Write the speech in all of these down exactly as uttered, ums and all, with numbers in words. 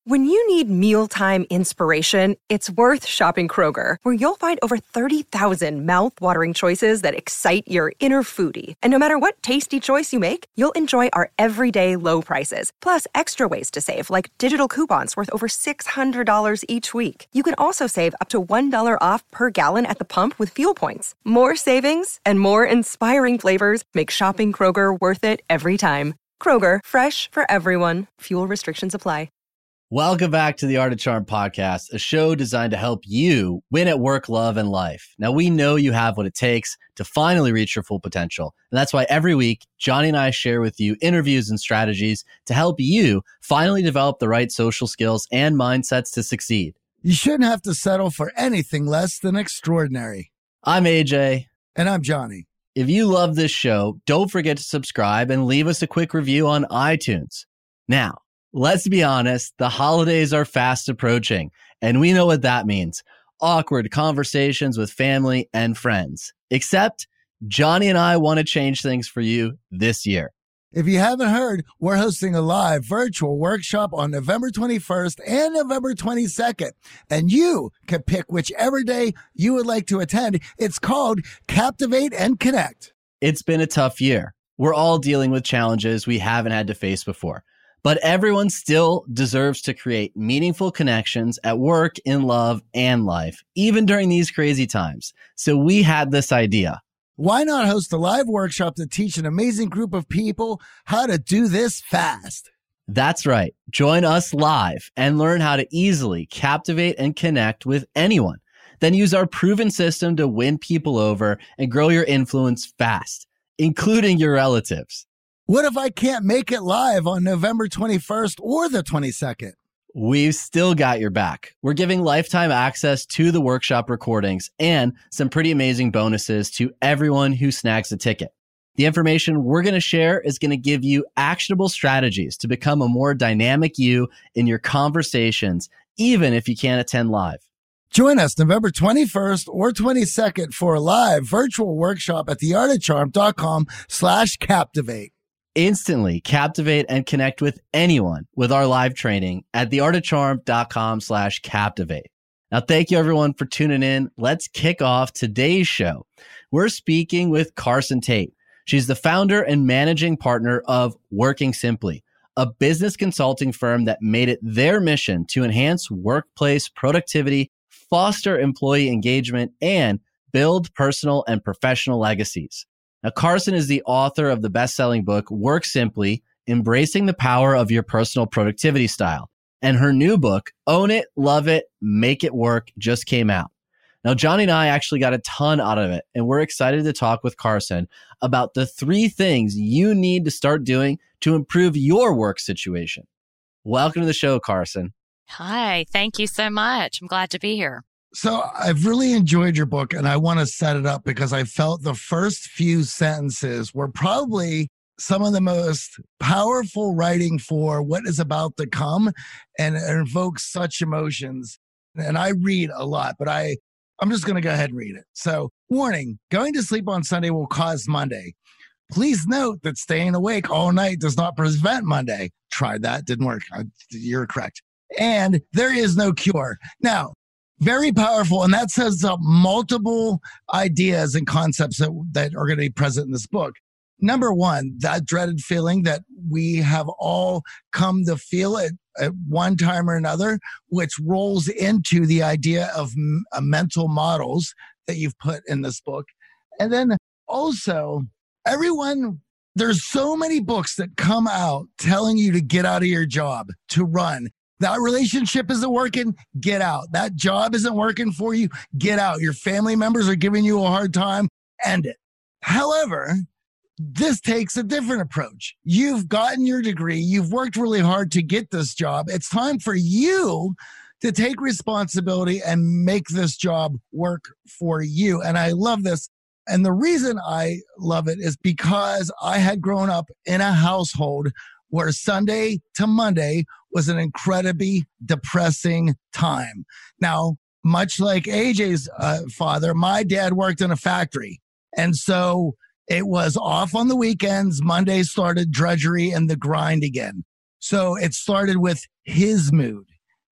When you need mealtime inspiration, it's worth shopping Kroger, where you'll find over thirty thousand mouth-watering choices that excite your inner foodie. And no matter what tasty choice you make, you'll enjoy our everyday low prices, plus extra ways to save, like digital coupons worth over six hundred dollars each week. You can also save up to one dollar off per gallon at the pump with fuel points. More savings and more inspiring flavors make shopping Kroger worth it every time. Kroger, fresh for everyone. Fuel restrictions apply. Welcome back to the Art of Charm podcast, a show designed to help you win at work, love, and life. Now, we know you have what it takes to finally reach your full potential. And that's why every week, Johnny and I share with you interviews and strategies to help you finally develop the right social skills and mindsets to succeed. You shouldn't have to settle for anything less than extraordinary. I'm A J. And I'm Johnny. If you love this show, don't forget to subscribe and leave us a quick review on iTunes. Now, let's be honest, the holidays are fast approaching, and we know what that means. Awkward conversations with family and friends. Except Johnny and I want to change things for you this year. If you haven't heard, we're hosting a live virtual workshop on November twenty-first and November twenty-second, and you can pick whichever day you would like to attend. It's called Captivate and Connect. It's been a tough year. We're all dealing with challenges we haven't had to face before. But everyone still deserves to create meaningful connections at work, in love, and life, even during these crazy times. So we had this idea. Why not host a live workshop to teach an amazing group of people how to do this fast? That's right. Join us live and learn how to easily captivate and connect with anyone. Then use our proven system to win people over and grow your influence fast, including your relatives. What if I can't make it live on November twenty-first or the twenty-second? We've still got your back. We're giving lifetime access to the workshop recordings and some pretty amazing bonuses to everyone who snags a ticket. The information we're going to share is going to give you actionable strategies to become a more dynamic you in your conversations, even if you can't attend live. Join us November twenty-first or twenty-second for a live virtual workshop at theartofcharm.com slash captivate. Instantly captivate and connect with anyone with our live training at theartofcharm.com slash captivate. Now, thank you everyone for tuning in. Let's kick off today's show. We're speaking with Carson Tate. She's the founder and managing partner of Working Simply, a business consulting firm that made it their mission to enhance workplace productivity, foster employee engagement, and build personal and professional legacies. Now, Carson is the author of the best-selling book, Work Simply, Embracing the Power of Your Personal Productivity Style. And her new book, Own It, Love It, Make It Work, just came out. Now, Johnny and I actually got a ton out of it, and we're excited to talk with Carson about the three things you need to start doing to improve your work situation. Welcome to the show, Carson. Hi, thank you so much. I'm glad to be here. So I've really enjoyed your book, and I want to set it up because I felt the first few sentences were probably some of the most powerful writing for what is about to come and invokes such emotions. And I read a lot, but I, I'm just going to go ahead and read it. So, warning, going to sleep on Sunday will cause Monday. Please note that staying awake all night does not prevent Monday. Tried that, didn't work. You're correct. And there is no cure. Now, very powerful. And that sets up multiple ideas and concepts that, that are going to be present in this book. Number one, that dreaded feeling that we have all come to feel it at one time or another, which rolls into the idea of m- uh, mental models that you've put in this book. And then also, everyone, there's so many books that come out telling you to get out of your job, to run. That relationship isn't working, get out. That job isn't working for you, get out. Your family members are giving you a hard time, end it. However, this takes a different approach. You've gotten your degree. You've worked really hard to get this job. It's time for you to take responsibility and make this job work for you. And I love this. And the reason I love it is because I had grown up in a household where Sunday to Monday was an incredibly depressing time. Now, much like A J's uh, father, my dad worked in a factory. And so it was off on the weekends. Monday started drudgery and the grind again. So it started with his mood.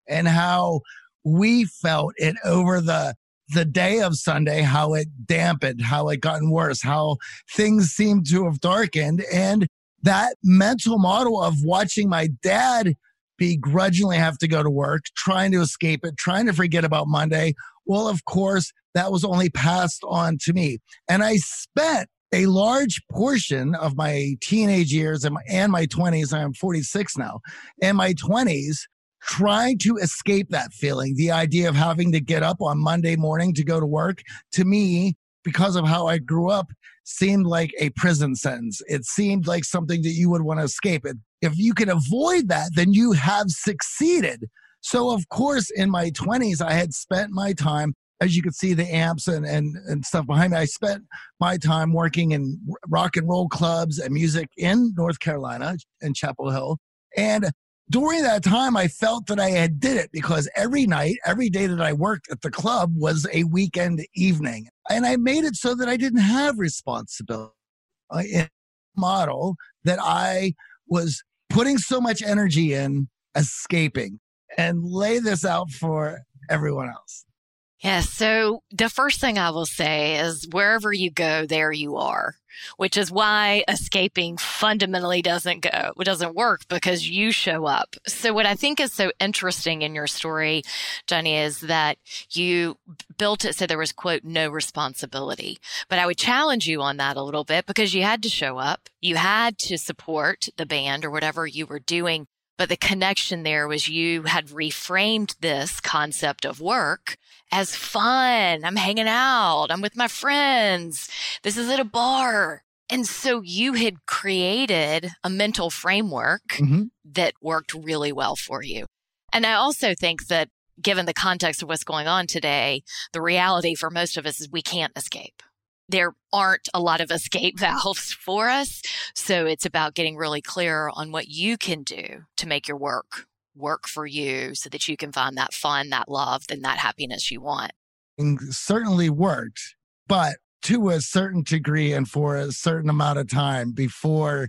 and how we felt it over the the day of Sunday, how it dampened, how it gotten worse, how things seemed to have darkened. And that mental model of watching my dad begrudgingly have to go to work, trying to escape it, trying to forget about Monday. Well, of course, that was only passed on to me. And I spent a large portion of my teenage years and my, and my twenties, I'm forty-six now, and my twenties, trying to escape that feeling. The idea of having to get up on Monday morning to go to work, to me, because of how I grew up, seemed like a prison sentence. It seemed like something that you would want to escape. It. If you can avoid that, then you have succeeded. So, of course, in my twenties, I had spent my time, as you can see the amps and, and, and stuff behind me, I spent my time working in rock and roll clubs and music in North Carolina, in Chapel Hill. And during that time, I felt that I had did it because every night, every day that I worked at the club was a weekend evening. And I made it so that I didn't have responsibility uh, in a model that I was putting so much energy in escaping, and lay this out for everyone else. Yeah, so the first thing I will say is wherever you go, there you are, which is why escaping fundamentally doesn't go, it doesn't work because you show up. So what I think is so interesting in your story, Johnny, is that you built it so there was, quote, no responsibility. But I would challenge you on that a little bit because you had to show up. You had to support the band or whatever you were doing. But the connection there was you had reframed this concept of work as fun. I'm hanging out. I'm with my friends. This is at a bar. And so you had created a mental framework mm-hmm. that worked really well for you. And I also think that given the context of what's going on today, the reality for most of us is we can't escape. There aren't a lot of escape valves for us. So it's about getting really clear on what you can do to make your work work for you so that you can find that fun, that love, and that happiness you want. And certainly worked, but to a certain degree and for a certain amount of time before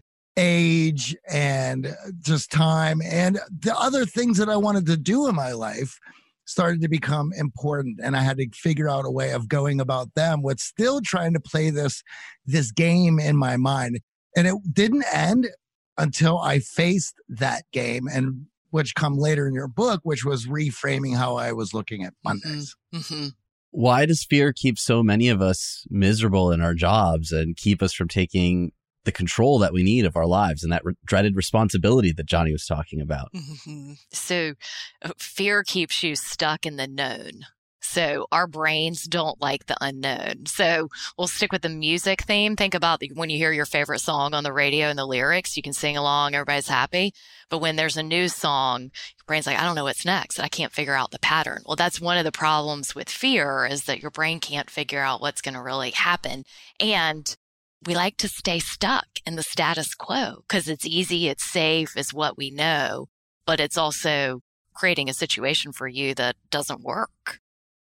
age and just time and the other things that I wanted to do in my life started to become important, and I had to figure out a way of going about them with still trying to play this this game in my mind. And it didn't end until I faced that game, and which come later in your book, which was reframing how I was looking at Mondays. Mm-hmm. Why does fear keep so many of us miserable in our jobs and keep us from taking the control that we need of our lives and that re- dreaded responsibility that Johnny was talking about? Mm-hmm. So uh, fear keeps you stuck in the known. So our brains don't like the unknown. So we'll stick with the music theme. Think about the, when you hear your favorite song on the radio and the lyrics, you can sing along, everybody's happy. But when there's a new song, your brain's like, I don't know what's next. I can't figure out the pattern. Well, that's one of the problems with fear is that your brain can't figure out what's going to really happen. And we like to stay stuck in the status quo because it's easy, it's safe, is what we know, but it's also creating a situation for you that doesn't work.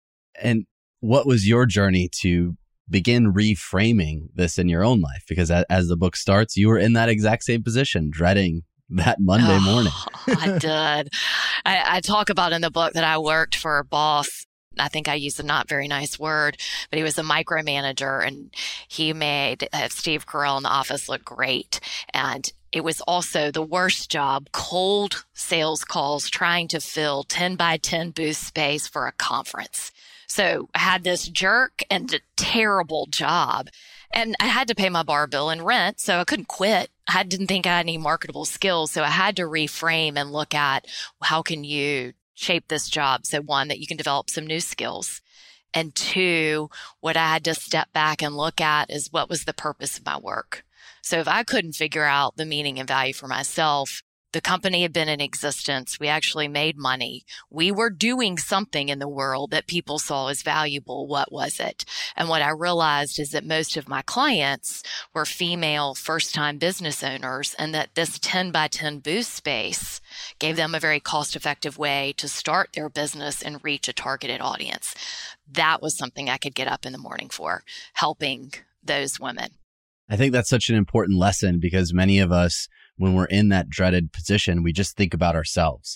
And what was your journey to begin reframing this in your own life? Because as, as the book starts, you were in that exact same position, dreading that Monday oh, morning. I did. I, I talk about in the book that I worked for a boss. I think I used a not very nice word, but he was a micromanager, and he made uh, Steve Carell in the office look great. And it was also the worst job, cold sales calls, trying to fill ten by ten booth space for a conference. So I had this jerk and a terrible job, and I had to pay my bar bill and rent, so I couldn't quit. I didn't think I had any marketable skills, so I had to reframe and look at how can you shape this job. So one, that you can develop some new skills. And two, what I had to step back and look at is what was the purpose of my work. So if I couldn't figure out the meaning and value for myself, the company had been in existence. We actually made money. We were doing something in the world that people saw as valuable. What was it? And what I realized is that most of my clients were female first-time business owners, and that this ten by ten booth space gave them a very cost-effective way to start their business and reach a targeted audience. That was something I could get up in the morning for, helping those women. I think that's such an important lesson because many of us, when we're in that dreaded position, we just think about ourselves.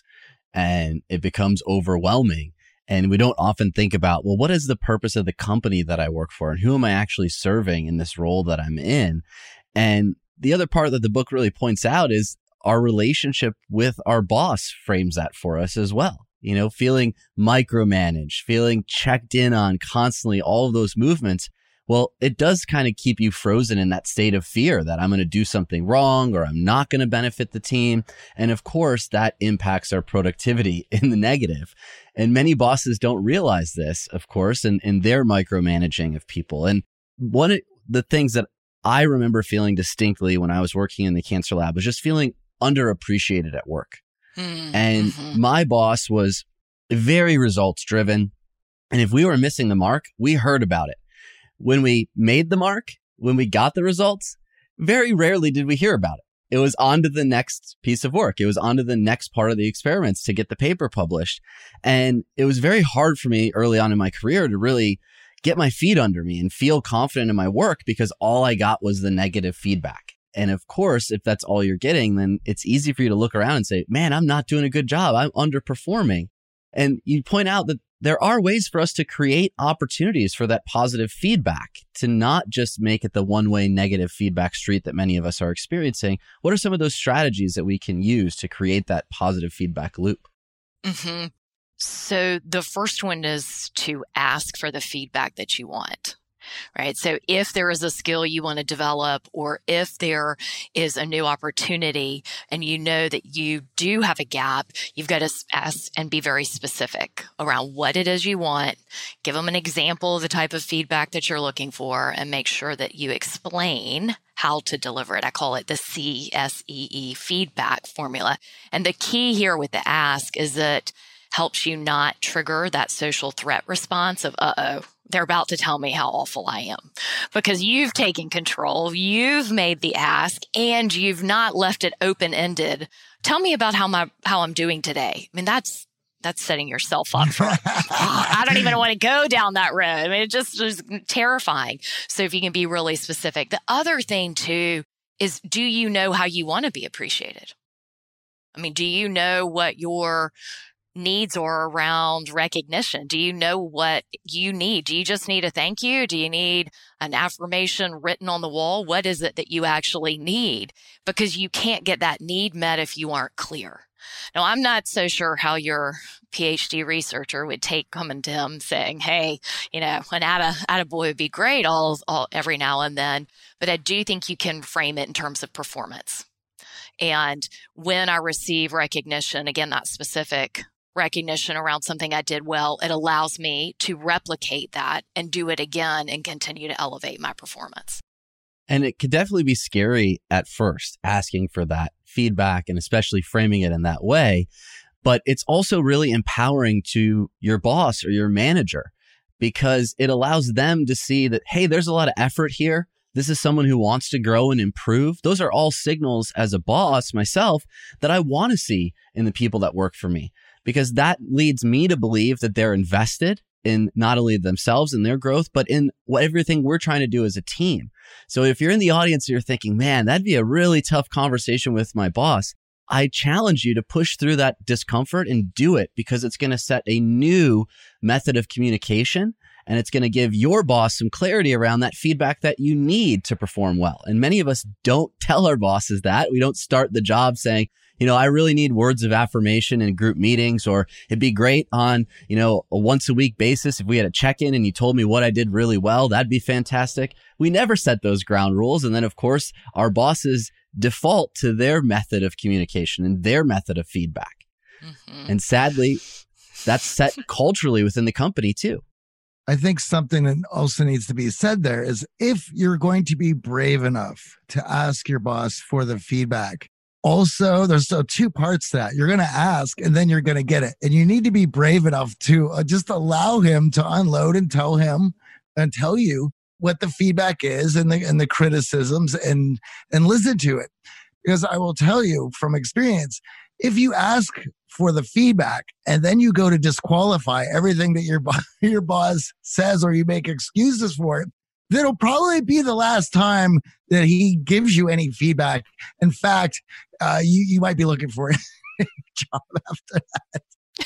and it becomes overwhelming. And we don't often think about, well, what is the purpose of the company that I work for? And who am I actually serving in this role that I'm in? And the other part that the book really points out is our relationship with our boss frames that for us as well. You know, feeling micromanaged, feeling checked in on constantly, all of those movements. Well, it does kind of keep you frozen in that state of fear that I'm going to do something wrong or I'm not going to benefit the team. And of course, that impacts our productivity in the negative. And many bosses don't realize this, of course, and, and they're micromanaging of people. And one of the things that I remember feeling distinctly when I was working in the cancer lab was just feeling underappreciated at work. Mm-hmm. And my boss was very results driven. And if we were missing the mark, we heard about it. When we made the mark, when we got the results, very rarely did we hear about it. It was on to the next piece of work. It was on to the next part of the experiments to get the paper published. And it was very hard for me early on in my career to really get my feet under me and feel confident in my work because all I got was the negative feedback. And of course, if that's all you're getting, then it's easy for you to look around and say, man, I'm not doing a good job. I'm underperforming. And you point out that there are ways for us to create opportunities for that positive feedback, to not just make it the one-way negative feedback street that many of us are experiencing. What are some of those strategies that we can use to create that positive feedback loop? Mm-hmm. So the first one is to ask for the feedback that you want. Right. So if there is a skill you want to develop, or if there is a new opportunity and you know that you do have a gap, you've got to ask and be very specific around what it is you want. Give them an example of the type of feedback that you're looking for and make sure that you explain how to deliver it. I call it the C S E E feedback formula. And the key here with the ask is that helps you not trigger that social threat response of, uh-oh, they're about to tell me how awful I am, because you've taken control, you've made the ask, and you've not left it open-ended. Tell me about how my how I'm doing today. I mean, that's that's setting yourself up for, I don't even want to go down that road. I mean, it just is terrifying. So if you can be really specific. The other thing too is, do you know how you want to be appreciated? I mean, do you know what your needs are around recognition? Do you know what you need? Do you just need a thank you? Do you need an affirmation written on the wall? What is it that you actually need? Because you can't get that need met if you aren't clear. Now, I'm not so sure how your PhD researcher would take coming to him saying, hey, you know, an atta, attaboy would be great all, all every now and then. But I do think you can frame it in terms of performance. And when I receive recognition, again, not specific recognition around something I did well, it allows me to replicate that and do it again and continue to elevate my performance. And it could definitely be scary at first, asking for that feedback and especially framing it in that way. But it's also really empowering to your boss or your manager, because it allows them to see that, hey, there's a lot of effort here. This is someone who wants to grow and improve. Those are all signals as a boss myself that I want to see in the people that work for me, because that leads me to believe that they're invested in not only themselves and their growth, but in what everything we're trying to do as a team. So if you're in the audience and you're thinking, man, that'd be a really tough conversation with my boss, I challenge you to push through that discomfort and do it, because it's going to set a new method of communication. And it's going to give your boss some clarity around that feedback that you need to perform well. And many of us don't tell our bosses that. We don't start the job saying, you know, I really need words of affirmation in group meetings, or it'd be great on, you know, a once a week basis if we had a check-in and you told me what I did really well. That'd be fantastic. We never set those ground rules. And then, of course, our bosses default to their method of communication and their method of feedback. Mm-hmm. And sadly, that's set culturally within the company too. I think something that also needs to be said there is, if you're going to be brave enough to ask your boss for the feedback, also, there's so two parts to that. You're going to ask and then you're going to get it. And you need to be brave enough to uh, just allow him to unload and tell him and tell you what the feedback is and the, and the criticisms, and, and listen to it. Because I will tell you from experience, if you ask for the feedback and then you go to disqualify everything that your, your boss says, or you make excuses for it, that'll probably be the last time that he gives you any feedback. In fact, uh, you, you might be looking for job after that.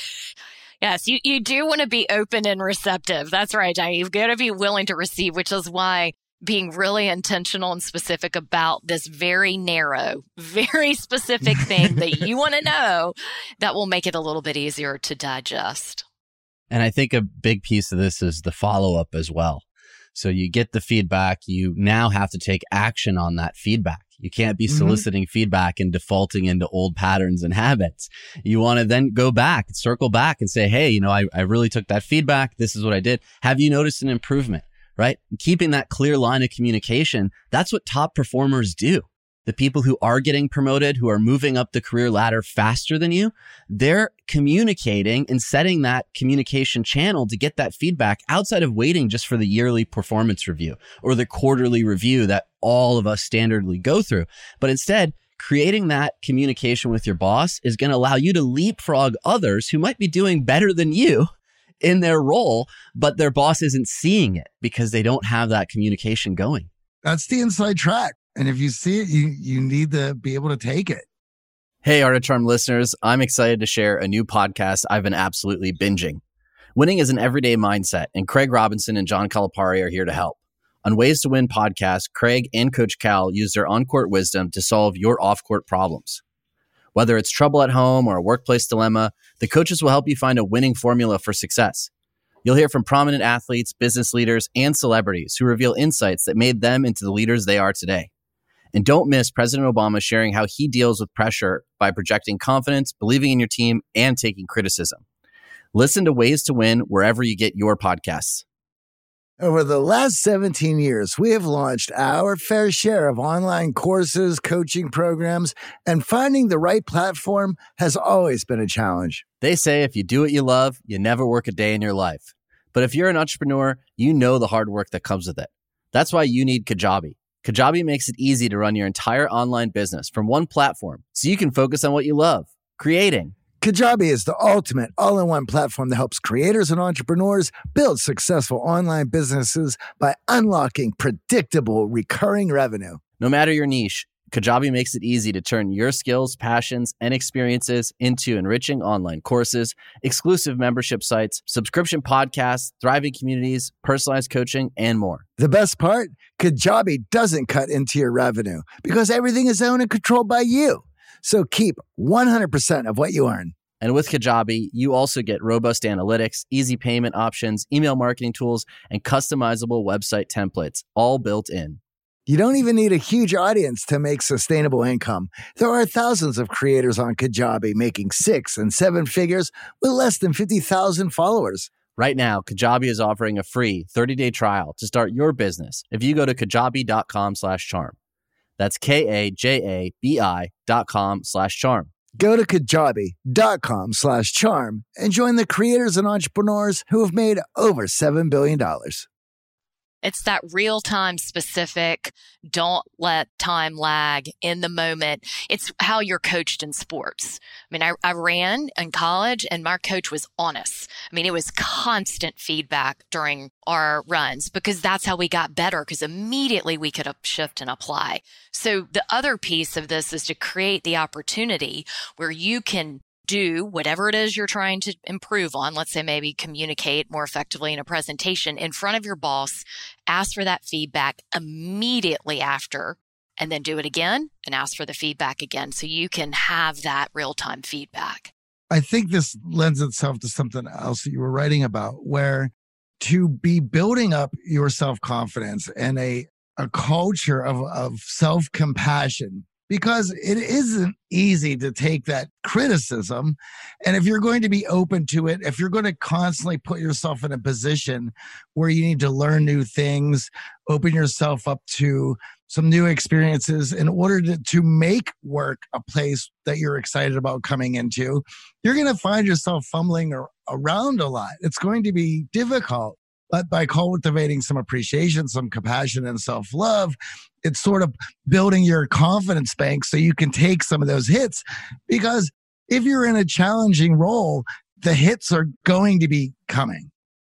Yes, you, you do want to be open and receptive. That's right, Johnny. You've got to be willing to receive, which is why being really intentional and specific about this very narrow, very specific thing that you want to know, that will make it a little bit easier to digest. And I think a big piece of this is the follow-up as well. So you get the feedback, you now have to take action on that feedback. You can't be soliciting mm-hmm. feedback and defaulting into old patterns and habits. You want to then go back, circle back and say, hey, you know, I, I really took that feedback. This is what I did. Have you noticed an improvement, right? Keeping that clear line of communication, that's what top performers do. The people who are getting promoted, who are moving up the career ladder faster than you, they're communicating and setting that communication channel to get that feedback outside of waiting just for the yearly performance review or the quarterly review that all of us standardly go through. But instead, creating that communication with your boss is going to allow you to leapfrog others who might be doing better than you in their role, but their boss isn't seeing it because they don't have that communication going. That's the inside track. And if you see it, you you need to be able to take it. Hey, Art of Charm listeners, I'm excited to share a new podcast I've been absolutely binging. Winning is an everyday mindset, and Craig Robinson and John Calipari are here to help. On Ways to Win podcast, Craig and Coach Cal use their on-court wisdom to solve your off-court problems. Whether it's trouble at home or a workplace dilemma, the coaches will help you find a winning formula for success. You'll hear from prominent athletes, business leaders, and celebrities who reveal insights that made them into the leaders they are today. And don't miss President Obama sharing how he deals with pressure by projecting confidence, believing in your team, and taking criticism. Listen to Ways to Win wherever you get your podcasts. Over the last seventeen years, we have launched our fair share of online courses, coaching programs, and finding the right platform has always been a challenge. They say if you do what you love, you never work a day in your life. But if you're an entrepreneur, you know the hard work that comes with it. That's why you need Kajabi. Kajabi makes it easy to run your entire online business from one platform so you can focus on what you love, creating. Kajabi is the ultimate all-in-one platform that helps creators and entrepreneurs build successful online businesses by unlocking predictable recurring revenue. No matter your niche, Kajabi makes it easy to turn your skills, passions, and experiences into enriching online courses, exclusive membership sites, subscription podcasts, thriving communities, personalized coaching, and more. The best part? Kajabi doesn't cut into your revenue because everything is owned and controlled by you. So keep one hundred percent of what you earn. And with Kajabi, you also get robust analytics, easy payment options, email marketing tools, and customizable website templates, all built in. You don't even need a huge audience to make sustainable income. There are thousands of creators on Kajabi making six and seven figures with less than fifty thousand followers. Right now, Kajabi is offering a free thirty-day trial to start your business if you go to kajabi.com slash charm. That's K-A-J-A-B-I dot com slash charm. Go to kajabi.com slash charm and join the creators and entrepreneurs who have made over seven billion dollars. It's that real-time specific, don't let time lag in the moment. It's how you're coached in sports. I mean, I, I ran in college and my coach was honest. I mean, it was constant feedback during our runs because that's how we got better because immediately we could shift and apply. So the other piece of this is to create the opportunity where you can do whatever it is you're trying to improve on. Let's say maybe communicate more effectively in a presentation in front of your boss, ask for that feedback immediately after, and then do it again and ask for the feedback again so you can have that real-time feedback. I think this lends itself to something else that you were writing about, where to be building up your self-confidence and a, a culture of, of self-compassion, because it isn't easy to take that criticism. And if you're going to be open to it, if you're going to constantly put yourself in a position where you need to learn new things, open yourself up to some new experiences in order to, to make work a place that you're excited about coming into, you're going to find yourself fumbling ar- around a lot. It's going to be difficult. But by cultivating some appreciation, some compassion, and self-love, it's sort of building your confidence bank so you can take some of those hits. Because if you're in a challenging role, the hits are going to be coming.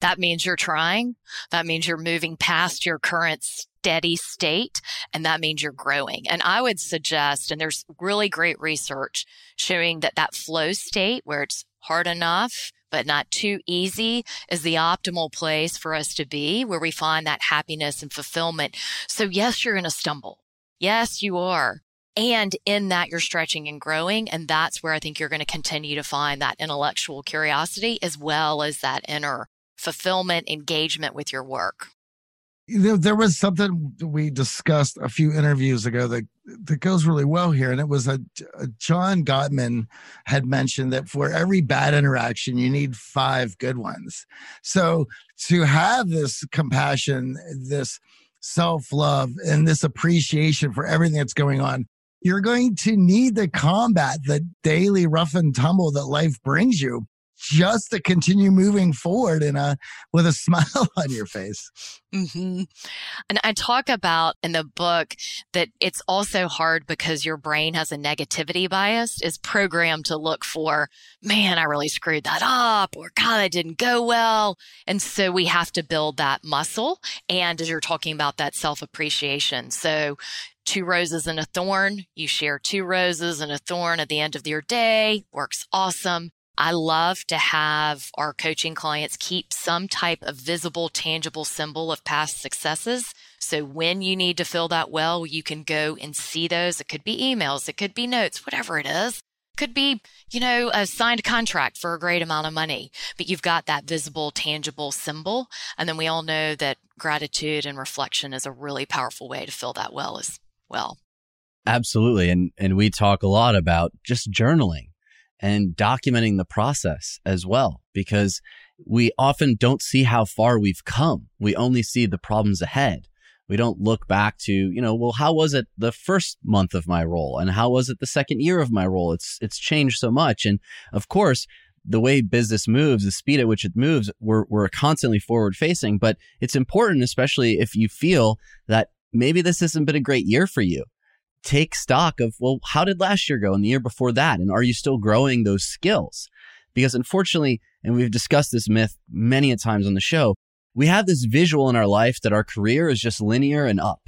That means you're trying. That means you're moving past your current steady state, and that means you're growing. And I would suggest, and there's really great research showing that that flow state where it's hard enough but not too easy is the optimal place for us to be, where we find that happiness and fulfillment. So yes, you're going to stumble. Yes, you are. And in that, you're stretching and growing. And that's where I think you're going to continue to find that intellectual curiosity as well as that inner fulfillment, engagement with your work. There, there was something we discussed a few interviews ago that, that goes really well here. And it was a, a John Gottman had mentioned that for every bad interaction, you need five good ones. So to have this compassion, this self-love, and this appreciation for everything that's going on, you're going to need to combat the daily rough and tumble that life brings you just to continue moving forward in a with a smile on your face. Mm-hmm. And I talk about in the book that it's also hard because your brain has a negativity bias, is programmed to look for, man, I really screwed that up, or God, that didn't go well. And so we have to build that muscle. And as you're talking about that self-appreciation. So two roses and a thorn, you share two roses and a thorn at the end of your day, works awesome. I love to have our coaching clients keep some type of visible, tangible symbol of past successes. So when you need to fill that well, you can go and see those. It could be emails, it could be notes, whatever it is. It could be, you know, a signed contract for a great amount of money, but you've got that visible, tangible symbol. And then we all know that gratitude and reflection is a really powerful way to fill that well as well. Absolutely. And and we talk a lot about just journaling and documenting the process as well, because we often don't see how far we've come. We only see the problems ahead. We don't look back to, you know, well, how was it the first month of my role? And how was it the second year of my role? It's it's changed so much. And of course, the way business moves, the speed at which it moves, we're we're constantly forward facing. But it's important, especially if you feel that maybe this hasn't been a great year for you. Take stock of, well, how did last year go and the year before that? And are you still growing those skills? Because unfortunately, and we've discussed this myth many a times on the show, we have this visual in our life that our career is just linear and up.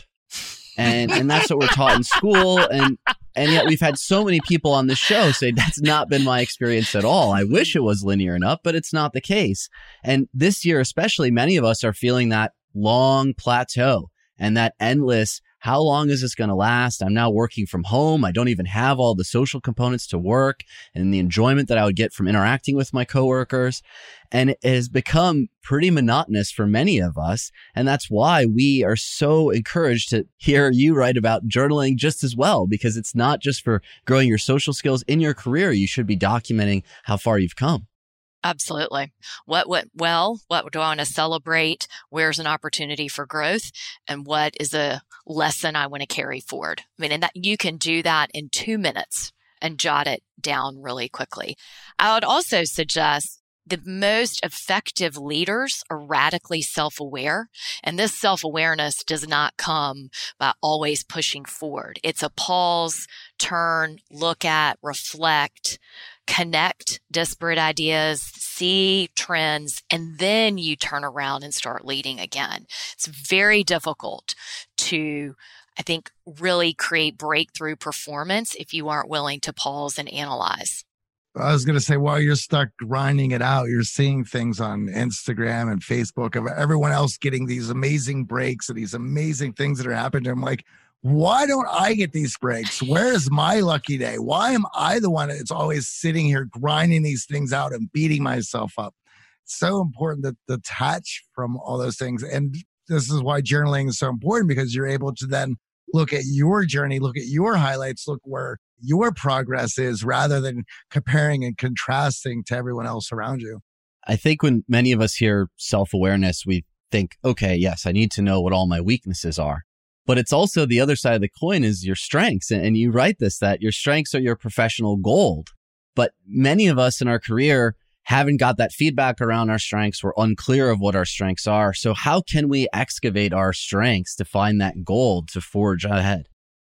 And and that's what we're taught in school. And and yet we've had so many people on the show say that's not been my experience at all. I wish it was linear and up, but it's not the case. And this year, especially, many of us are feeling that long plateau and that endless, how long is this going to last? I'm now working from home. I don't even have all the social components to work and the enjoyment that I would get from interacting with my coworkers. And it has become pretty monotonous for many of us. And that's why we are so encouraged to hear you write about journaling just as well, because it's not just for growing your social skills in your career. You should be documenting how far you've come. Absolutely. What went well? What do I want to celebrate? Where's an opportunity for growth? And what is a lesson I want to carry forward? I mean, and that you can do that in two minutes and jot it down really quickly. I would also suggest the most effective leaders are radically self-aware. And this self-awareness does not come by always pushing forward. It's a pause, turn, look at, reflect, connect disparate ideas, see trends, and then you turn around and start leading again. It's very difficult to, I think, really create breakthrough performance if you aren't willing to pause and analyze. I was going to say, while you're stuck grinding it out, you're seeing things on Instagram and Facebook of everyone else getting these amazing breaks and these amazing things that are happening to them. Like, why don't I get these breaks? Where is my lucky day? Why am I the one that's always sitting here grinding these things out and beating myself up? It's so important to detach from all those things. And this is why journaling is so important, because you're able to then look at your journey, look at your highlights, look where your progress is, rather than comparing and contrasting to everyone else around you. I think when many of us hear self-awareness, we think, okay, yes, I need to know what all my weaknesses are. But it's also the other side of the coin is your strengths. And you write this, that your strengths are your professional gold. But many of us in our career haven't got that feedback around our strengths. We're unclear of what our strengths are. So how can we excavate our strengths to find that gold to forge ahead?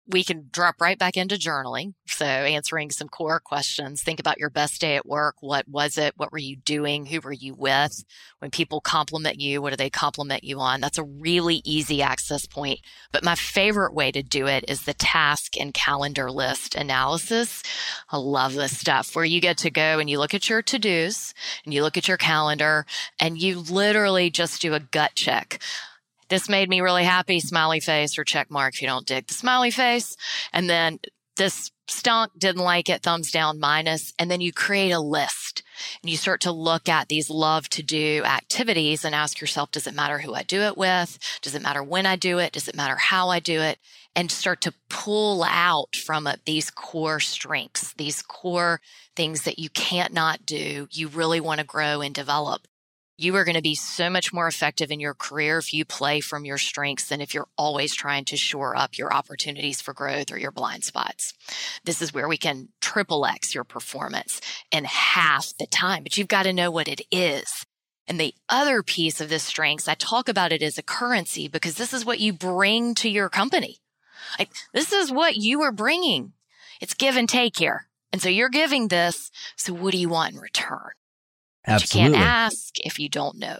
we can drop right back into journaling. So answering some core questions. Think about your best day at work. What was it? What were you doing? Who were you with? When people compliment you, what do they compliment you on? That's a really easy access point. But my favorite way to do it is the task and calendar list analysis. I love this stuff where you get to go and you look at your to-dos and you look at your calendar and you literally just do a gut check. This made me really happy, smiley face or check mark if you don't dig the smiley face. And then this stunk, didn't like it, thumbs down, minus. And then you create a list and you start to look at these love to do activities and ask yourself, does it matter who I do it with? Does it matter when I do it? Does it matter how I do it? And start to pull out from it these core strengths, these core things that you can't not do, you really want to grow and develop. You are going to be so much more effective in your career if you play from your strengths than if you're always trying to shore up your opportunities for growth or your blind spots. This is where we can triple X your performance in half the time, but you've got to know what it is. And the other piece of this strengths, I talk about it as a currency because this is what you bring to your company. Like, this is what you are bringing. It's give and take here. And so you're giving this. So what do you want in return? Absolutely. You can't ask if you don't know.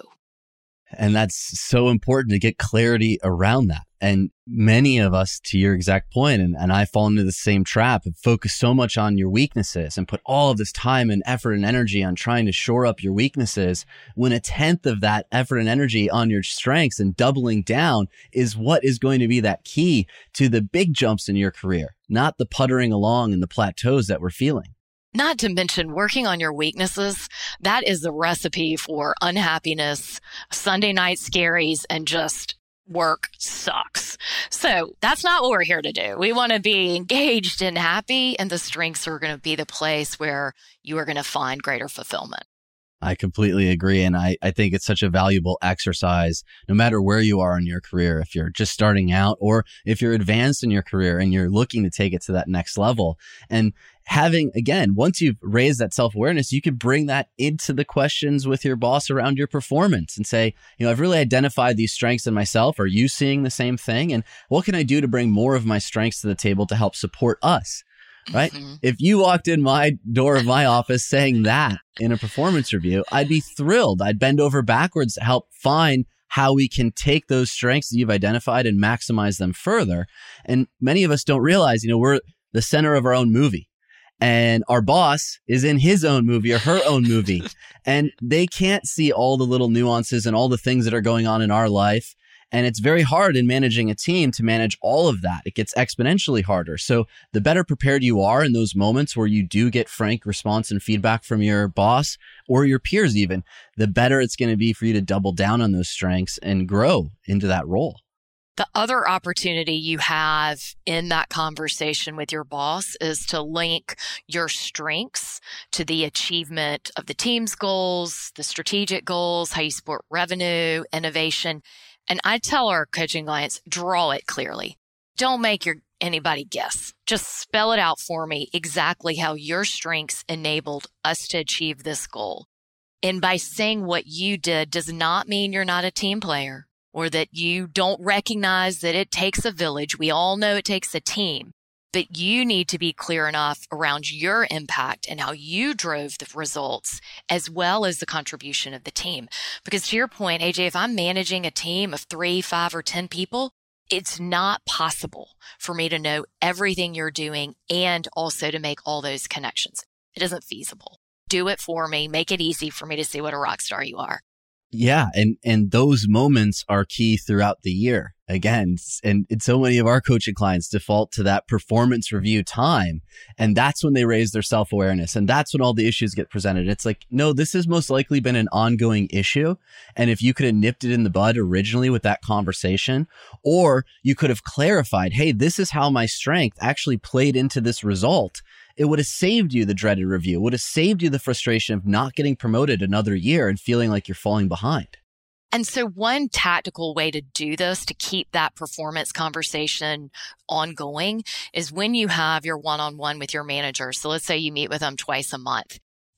And that's so important to get clarity around that. And many of us, to your exact point, and, and I fall into the same trap, and focus so much on your weaknesses and put all of this time and effort and energy on trying to shore up your weaknesses, when a tenth of that effort and energy on your strengths and doubling down is what is going to be that key to the big jumps in your career, not the puttering along and the plateaus that we're feeling. Not to mention working on your weaknesses. That is the recipe for unhappiness, Sunday night scaries, and just work sucks. So that's not what we're here to do. We want to be engaged and happy, and the strengths are going to be the place where you are going to find greater fulfillment. I completely agree. And I, I think it's such a valuable exercise, no matter where you are in your career, if you're just starting out or if you're advanced in your career and you're looking to take it to that next level. And having, again, once you've raised that self-awareness, you could bring that into the questions with your boss around your performance and say, you know, I've really identified these strengths in myself. Are you seeing the same thing? And what can I do to bring more of my strengths to the table to help support us? Right? Mm-hmm. If you walked in my door of my office saying that in a performance review, I'd be thrilled. I'd bend over backwards to help find how we can take those strengths that you've identified and maximize them further. And many of us don't realize, you know, we're the center of our own movie. And our boss is in his own movie or her own movie. And they can't see all the little nuances and all the things that are going on in our life. And it's very hard in managing a team to manage all of that. It gets exponentially harder. So the better prepared you are in those moments where you do get frank response and feedback from your boss or your peers even, the better it's going to be for you to double down on those strengths and grow into that role. The other opportunity you have in that conversation with your boss is to link your strengths to the achievement of the team's goals, the strategic goals, how you support revenue, innovation. And I tell our coaching clients, draw it clearly. Don't make your anybody guess. Just spell it out for me exactly how your strengths enabled us to achieve this goal. And by saying what you did does not mean you're not a team player or that you don't recognize that it takes a village. We all know it takes a team. But you need to be clear enough around your impact and how you drove the results, as well as the contribution of the team. Because to your point, A J, if I'm managing a team of three, five, or ten people, it's not possible for me to know everything you're doing and also to make all those connections. It isn't feasible. Do it for me. Make it easy for me to see what a rock star you are. Yeah. And, and those moments are key throughout the year. Again, and, and so many of our coaching clients default to that performance review time. And that's when they raise their self-awareness. And that's when all the issues get presented. It's like, no, this has most likely been an ongoing issue. And if you could have nipped it in the bud originally with that conversation, or you could have clarified, hey, this is how my strength actually played into this result, it would have saved you the dreaded review. It would have saved you the frustration of not getting promoted another year and feeling like you're falling behind. And so one tactical way to do this, to keep that performance conversation ongoing, is when you have your one-on-one with your manager. So let's say you meet with them twice a month.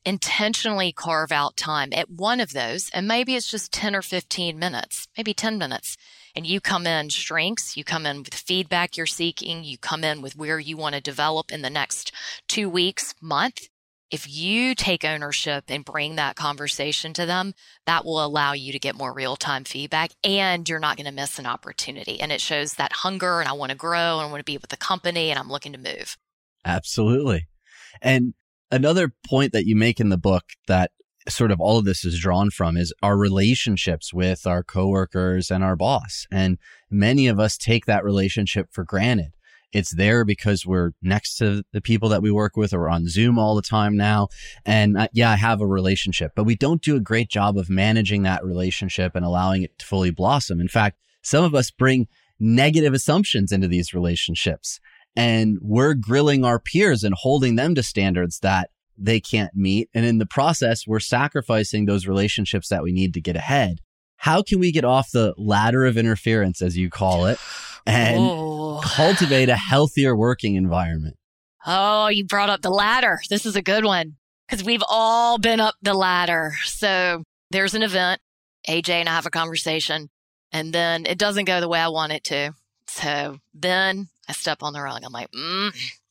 intentionally carve out time at one of those, and maybe it's just ten or fifteen minutes, maybe ten minutes. And you come in strengths, you come in with feedback you're seeking, you come in with where you want to develop in the next two weeks, month. If you take ownership and bring that conversation to them, that will allow you to get more real-time feedback, and you're not going to miss an opportunity. And it shows that hunger, and I want to grow, and I want to be with the company, and I'm looking to move. Absolutely. And another point that you make in the book that sort of all of this is drawn from is our relationships with our coworkers and our boss. And many of us take that relationship for granted. It's there because we're next to the people that we work with, or we're on Zoom all the time now. And uh, yeah, I have a relationship, but we don't do a great job of managing that relationship and allowing it to fully blossom. In fact, some of us bring negative assumptions into these relationships, and we're grilling our peers and holding them to standards that they can't meet. And in the process, we're sacrificing those relationships that we need to get ahead. How can we get off the ladder of interference, as you call it, and oh. cultivate a healthier working environment? Oh, you brought up the ladder. This is a good one because we've all been up the ladder. So there's an event. A J and I have a conversation, and then it doesn't go the way I want it to. So then I step on the rung. I'm like, mm,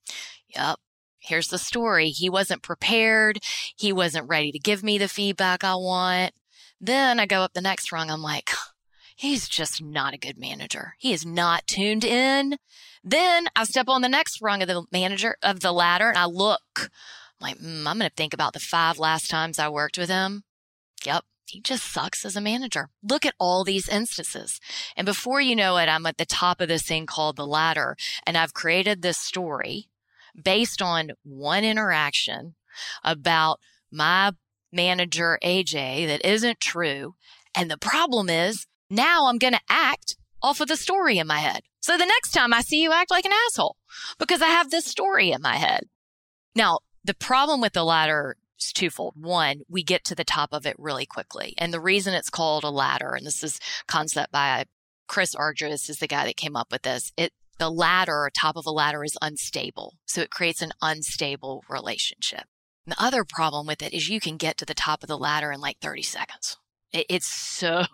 yep. Here's the story. He wasn't prepared. He wasn't ready to give me the feedback I want. Then I go up the next rung. I'm like, he's just not a good manager. He is not tuned in. Then I step on the next rung of the manager of the ladder, and I look. I'm like, mm, I'm going to think about the five last times I worked with him. Yep. He just sucks as a manager. Look at all these instances. And before you know it, I'm at the top of this thing called the ladder, and I've created this story based on one interaction about my manager, A J, that isn't true. And the problem is now I'm going to act off of the story in my head. So the next time I see you, act like an asshole because I have this story in my head. Now, the problem with the ladder is twofold. One, we get to the top of it really quickly. And the reason it's called a ladder, and this is concept by Chris Argyris is the guy that came up with this. It The ladder, top of a ladder, is unstable. So it creates an unstable relationship. And the other problem with it is you can get to the top of the ladder in like thirty seconds. It, it's so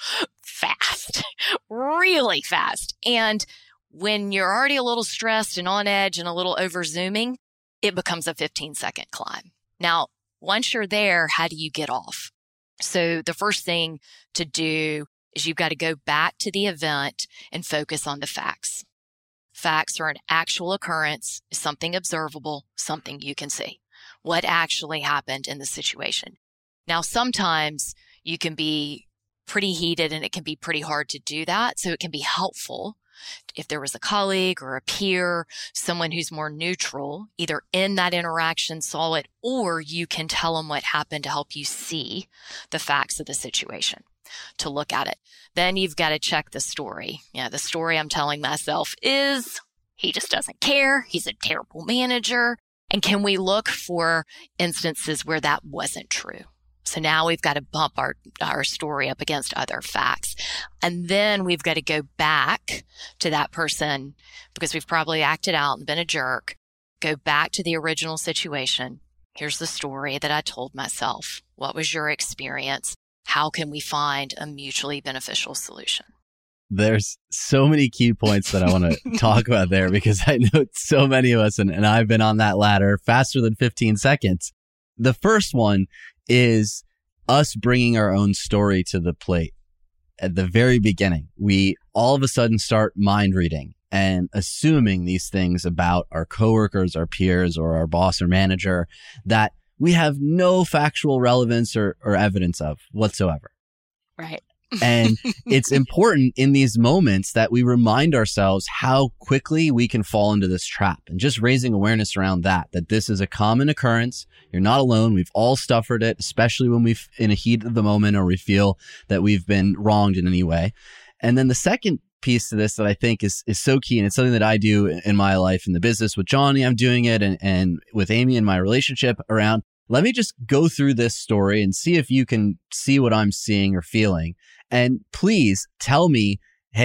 fast, really fast. And when you're already a little stressed and on edge and a little over zooming, it becomes a fifteen second climb. Now, once you're there, how do you get off? So the first thing to do is you've got to go back to the event and focus on the facts. Facts are an actual occurrence, something observable, something you can see. What actually happened in the situation? Now, sometimes you can be pretty heated and it can be pretty hard to do that. So it can be helpful if there was a colleague or a peer, someone who's more neutral, either in that interaction saw it, or you can tell them what happened to help you see the facts of the situation, to look at it. Then you've got to check the story. Yeah, the story I'm telling myself is he just doesn't care. He's a terrible manager. And can we look for instances where that wasn't true? So now we've got to bump our, our story up against other facts. And then we've got to go back to that person because we've probably acted out and been a jerk. Go back to the original situation. Here's the story that I told myself. What was your experience? How can we find a mutually beneficial solution? There's so many key points that I want to talk about there because I know so many of us, and, and I've been on that ladder faster than fifteen seconds. The first one is us bringing our own story to the plate. At the very beginning, we all of a sudden start mind reading and assuming these things about our coworkers, our peers, or our boss or manager that we have no factual relevance or, or evidence of whatsoever. Right. And it's important in these moments that we remind ourselves how quickly we can fall into this trap, and just raising awareness around that, that this is a common occurrence. You're not alone. We've all suffered it, especially when we've in a heat of the moment or we feel that we've been wronged in any way. And then the second piece to this that I think is is so key, and it's something that I do in my life in the business with Johnny, I'm doing it, and, and with Amy in my relationship around, let me just go through this story and see if you can see what I'm seeing or feeling. And please tell me, hey,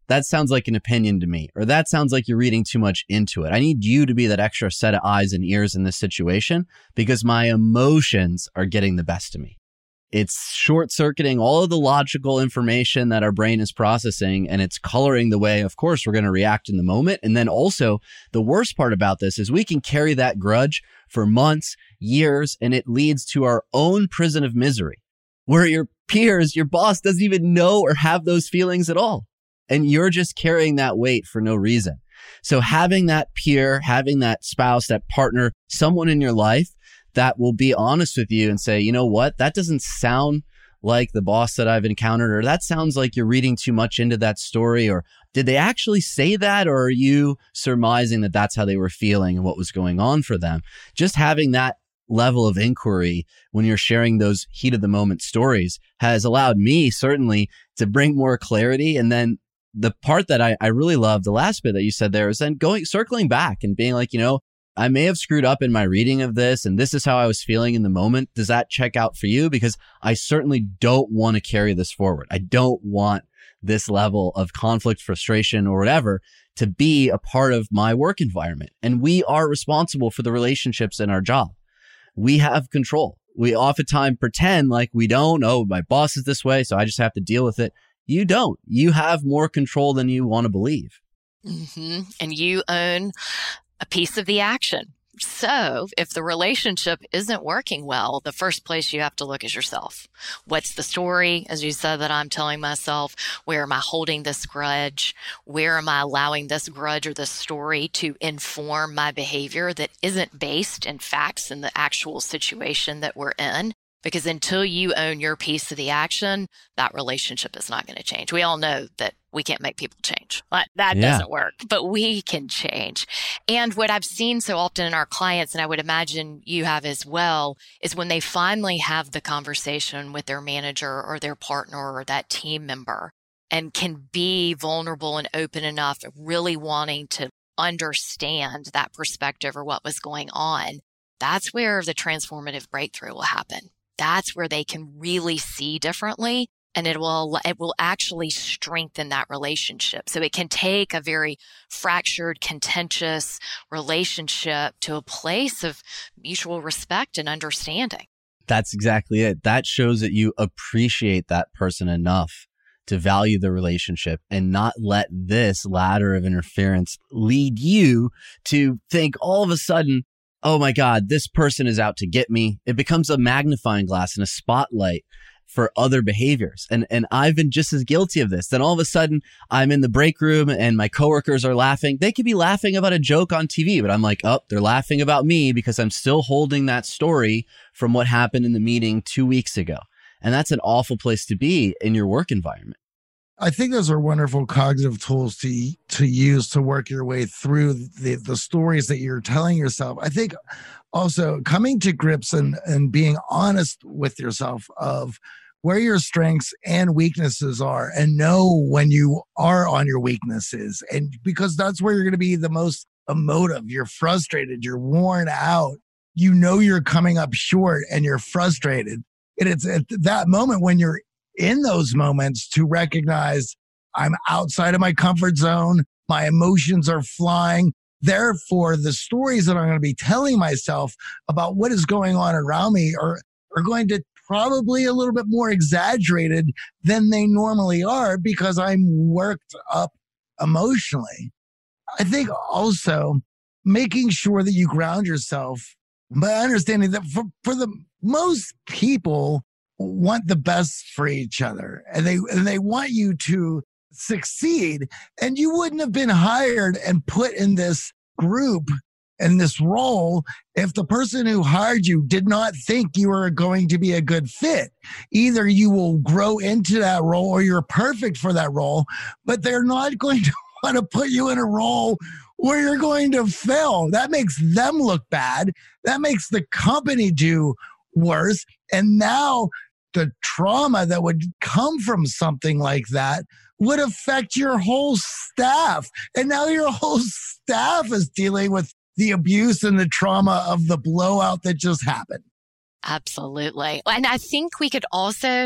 that sounds like an opinion to me, or that sounds like you're reading too much into it. I need you to be that extra set of eyes and ears in this situation because my emotions are getting the best of me. It's short-circuiting all of the logical information that our brain is processing, and it's coloring the way, of course, we're going to react in the moment. And then also, the worst part about this is we can carry that grudge for months, years, and it leads to our own prison of misery, where your peers, your boss doesn't even know or have those feelings at all. And you're just carrying that weight for no reason. So having that peer, having that spouse, that partner, someone in your life that will be honest with you and say, you know what, that doesn't sound like the boss that I've encountered, or that sounds like you're reading too much into that story, or did they actually say that, or are you surmising that that's how they were feeling and what was going on for them? Just having that level of inquiry when you're sharing those heat of the moment stories has allowed me certainly to bring more clarity. And then the part that I, I really love, the last bit that you said there, is then going, circling back and being like, you know, I may have screwed up in my reading of this, and this is how I was feeling in the moment. Does that check out for you? Because I certainly don't want to carry this forward. I don't want this level of conflict, frustration, or whatever to be a part of my work environment. And we are responsible for the relationships in our job. We have control. We oftentimes pretend like we don't. Oh, my boss is this way, so I just have to deal with it. You don't. You have more control than you want to believe. Mm-hmm. And you own a piece of the action. So if the relationship isn't working well, the first place you have to look is yourself. What's the story, as you said, that I'm telling myself? Where am I holding this grudge? Where am I allowing this grudge or this story to inform my behavior that isn't based in facts in the actual situation that we're in? Because until you own your piece of the action, that relationship is not going to change. We all know that we can't make people change. That Yeah. doesn't work, but we can change. And what I've seen so often in our clients, and I would imagine you have as well, is when they finally have the conversation with their manager or their partner or that team member and can be vulnerable and open enough, really wanting to understand that perspective or what was going on, that's where the transformative breakthrough will happen. That's where they can really see differently, and it will it will actually strengthen that relationship. So it can take a very fractured, contentious relationship to a place of mutual respect and understanding. That's exactly it. That shows that you appreciate that person enough to value the relationship and not let this ladder of interference lead you to think all of a sudden, oh my God, this person is out to get me. It becomes a magnifying glass and a spotlight for other behaviors. And and I've been just as guilty of this. Then all of a sudden I'm in the break room and my coworkers are laughing. They could be laughing about a joke on T V, but I'm like, oh, they're laughing about me because I'm still holding that story from what happened in the meeting two weeks ago. And that's an awful place to be in your work environment. I think those are wonderful cognitive tools to to use to work your way through the, the stories that you're telling yourself. I think also coming to grips and, and being honest with yourself of where your strengths and weaknesses are, and know when you are on your weaknesses. And because that's where you're going to be the most emotive. You're frustrated. You're worn out. You know you're coming up short and you're frustrated. And it's at that moment when you're in those moments to recognize I'm outside of my comfort zone. My emotions are flying. Therefore, the stories that I'm going to be telling myself about what is going on around me are, are going to probably a little bit more exaggerated than they normally are because I'm worked up emotionally. I think also making sure that you ground yourself by understanding that for, for the most people, want the best for each other, and they and they want you to succeed. And you wouldn't have been hired and put in this group in this role if the person who hired you did not think you were going to be a good fit. Either you will grow into that role or you're perfect for that role, but they're not going to want to put you in a role where you're going to fail. That makes them look bad. That makes the company do worse. And now the trauma that would come from something like that would affect your whole staff. And now your whole staff is dealing with the abuse and the trauma of the blowout that just happened. Absolutely. And I think we could also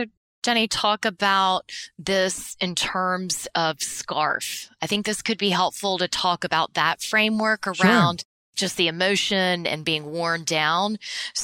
Jenny, talk about this in terms of SCARF. I think this could be helpful to talk about that framework around sure. just the emotion and being worn down.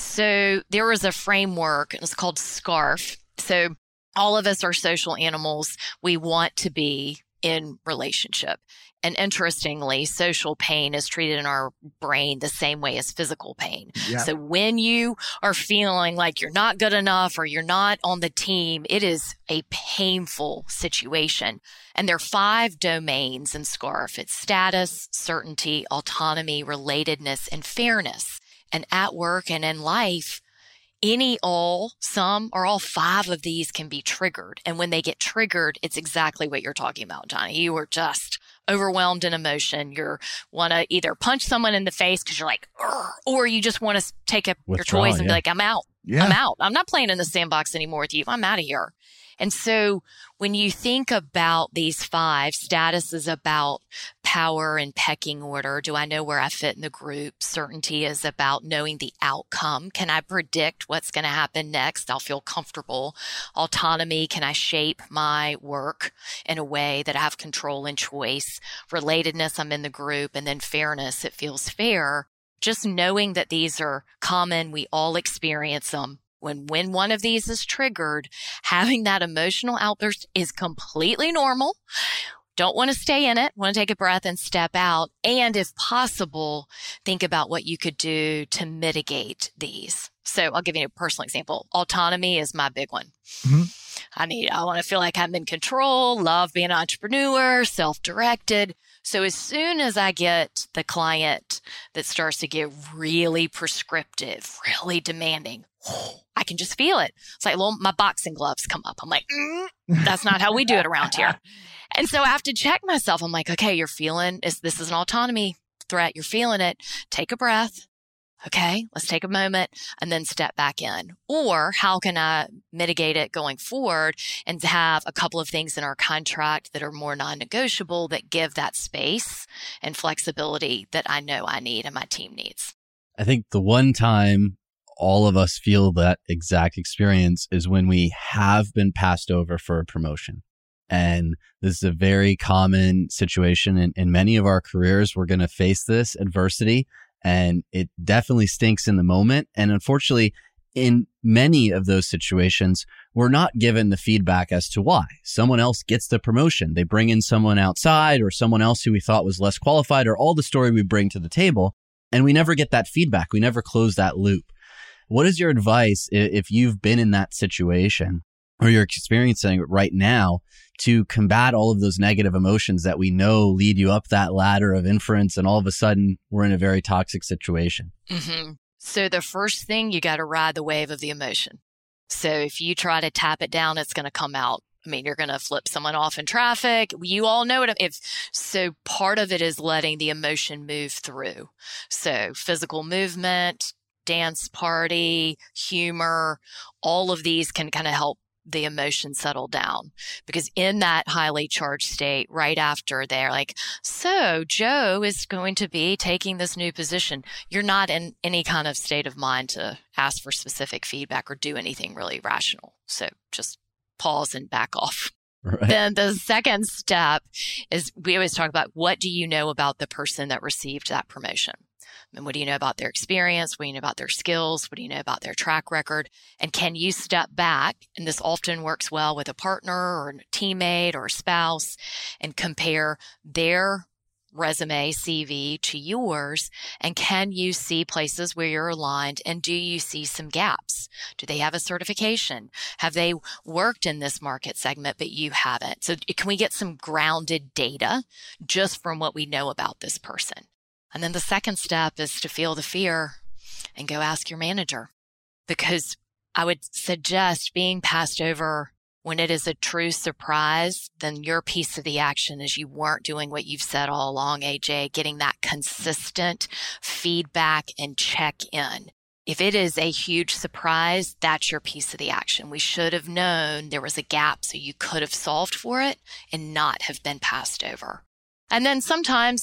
So there is a framework, and it's called SCARF. So all of us are social animals. We want to be in relationship. And interestingly, social pain is treated in our brain the same way as physical pain. Yeah. So when you are feeling like you're not good enough or you're not on the team, it is a painful situation. And there are five domains in SCARF. It's status, certainty, autonomy, relatedness, and fairness. And at work and in life, any, all, some, or all five of these can be triggered. And when they get triggered, it's exactly what you're talking about, Johnny. You are just overwhelmed in emotion. You want to either punch someone in the face because you're like, or you just want to take up Withdraw, your toys and yeah. be like, I'm out. Yeah. I'm out. I'm not playing in the sandbox anymore with you. I'm out of here. And so when you think about these five, status is about power and pecking order. Do I know where I fit in the group? Certainty is about knowing the outcome. Can I predict what's going to happen next? I'll feel comfortable. Autonomy, can I shape my work in a way that I have control and choice? Relatedness, I'm in the group. And then fairness, it feels fair. Just knowing that these are common, we all experience them. When, when one of these is triggered, having that emotional outburst is completely normal. Don't want to stay in it, want to take a breath and step out. And if possible, think about what you could do to mitigate these. So I'll give you a personal example. Autonomy is my big one. Mm-hmm. I need, I want to feel like I'm in control, love being an entrepreneur, self-directed. So as soon as I get the client that starts to get really prescriptive, really demanding, I can just feel it. It's like, well, my boxing gloves come up. I'm like, mm, that's not how we do it around here. And so I have to check myself. I'm like, okay, you're feeling, is this is an autonomy threat. You're feeling it. Take a breath. Okay, let's take a moment and then step back in. Or how can I mitigate it going forward and have a couple of things in our contract that are more non-negotiable that give that space and flexibility that I know I need and my team needs. I think the one time all of us feel that exact experience is when we have been passed over for a promotion. And this is a very common situation in, in many of our careers. We're going to face this adversity. And it definitely stinks in the moment. And unfortunately, in many of those situations, we're not given the feedback as to why. Someone else gets the promotion. They bring in someone outside or someone else who we thought was less qualified, or all the story we bring to the table. And we never get that feedback. We never close that loop. What is your advice if you've been in that situation or you're experiencing it right now to combat all of those negative emotions that we know lead you up that ladder of inference, and all of a sudden we're in a very toxic situation? Mm-hmm. So the first thing, you got to ride the wave of the emotion. So if you try to tap it down, it's going to come out. I mean, you're going to flip someone off in traffic. You all know it. If so, part of it is letting the emotion move through. So physical movement, dance party, humor, all of these can kind of help the emotion settle down, because in that highly charged state, right after they're like, so Joe is going to be taking this new position, you're not in any kind of state of mind to ask for specific feedback or do anything really rational. So just pause and back off. Right. Then the second step is, we always talk about, what do you know about the person that received that promotion? And what do you know about their experience? What do you know about their skills? What do you know about their track record? And can you step back? And this often works well with a partner or a teammate or a spouse, and compare their resume, C V to yours. And can you see places where you're aligned? And do you see some gaps? Do they have a certification? Have they worked in this market segment, but you haven't? So can we get some grounded data just from what we know about this person? And then the second step is to feel the fear and go ask your manager, because I would suggest being passed over when it is a true surprise, then your piece of the action is you weren't doing what you've said all along, A J, getting that consistent feedback and check in. If it is a huge surprise, that's your piece of the action. We should have known there was a gap so you could have solved for it and not have been passed over. And then sometimes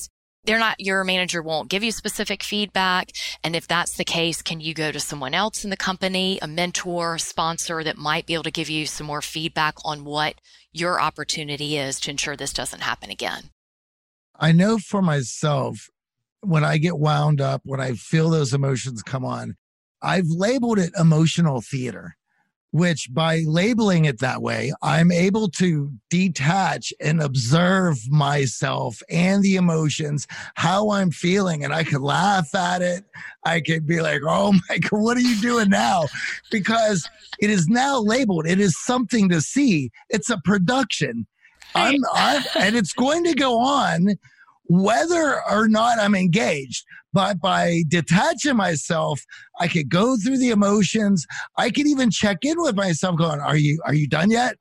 they're not, your manager won't give you specific feedback. And if that's the case, can you go to someone else in the company, a mentor, sponsor that might be able to give you some more feedback on what your opportunity is to ensure this doesn't happen again? I know for myself, when I get wound up, when I feel those emotions come on, I've labeled it emotional theater, which by labeling it that way, I'm able to detach and observe myself and the emotions, how I'm feeling. And I could laugh at it. I could be like, oh my God, what are you doing now? Because it is now labeled. It is something to see. It's a production. I'm, I'm, and it's going to go on whether or not I'm engaged. But by detaching myself, I could go through the emotions. I could even check in with myself going, are you, are you done yet?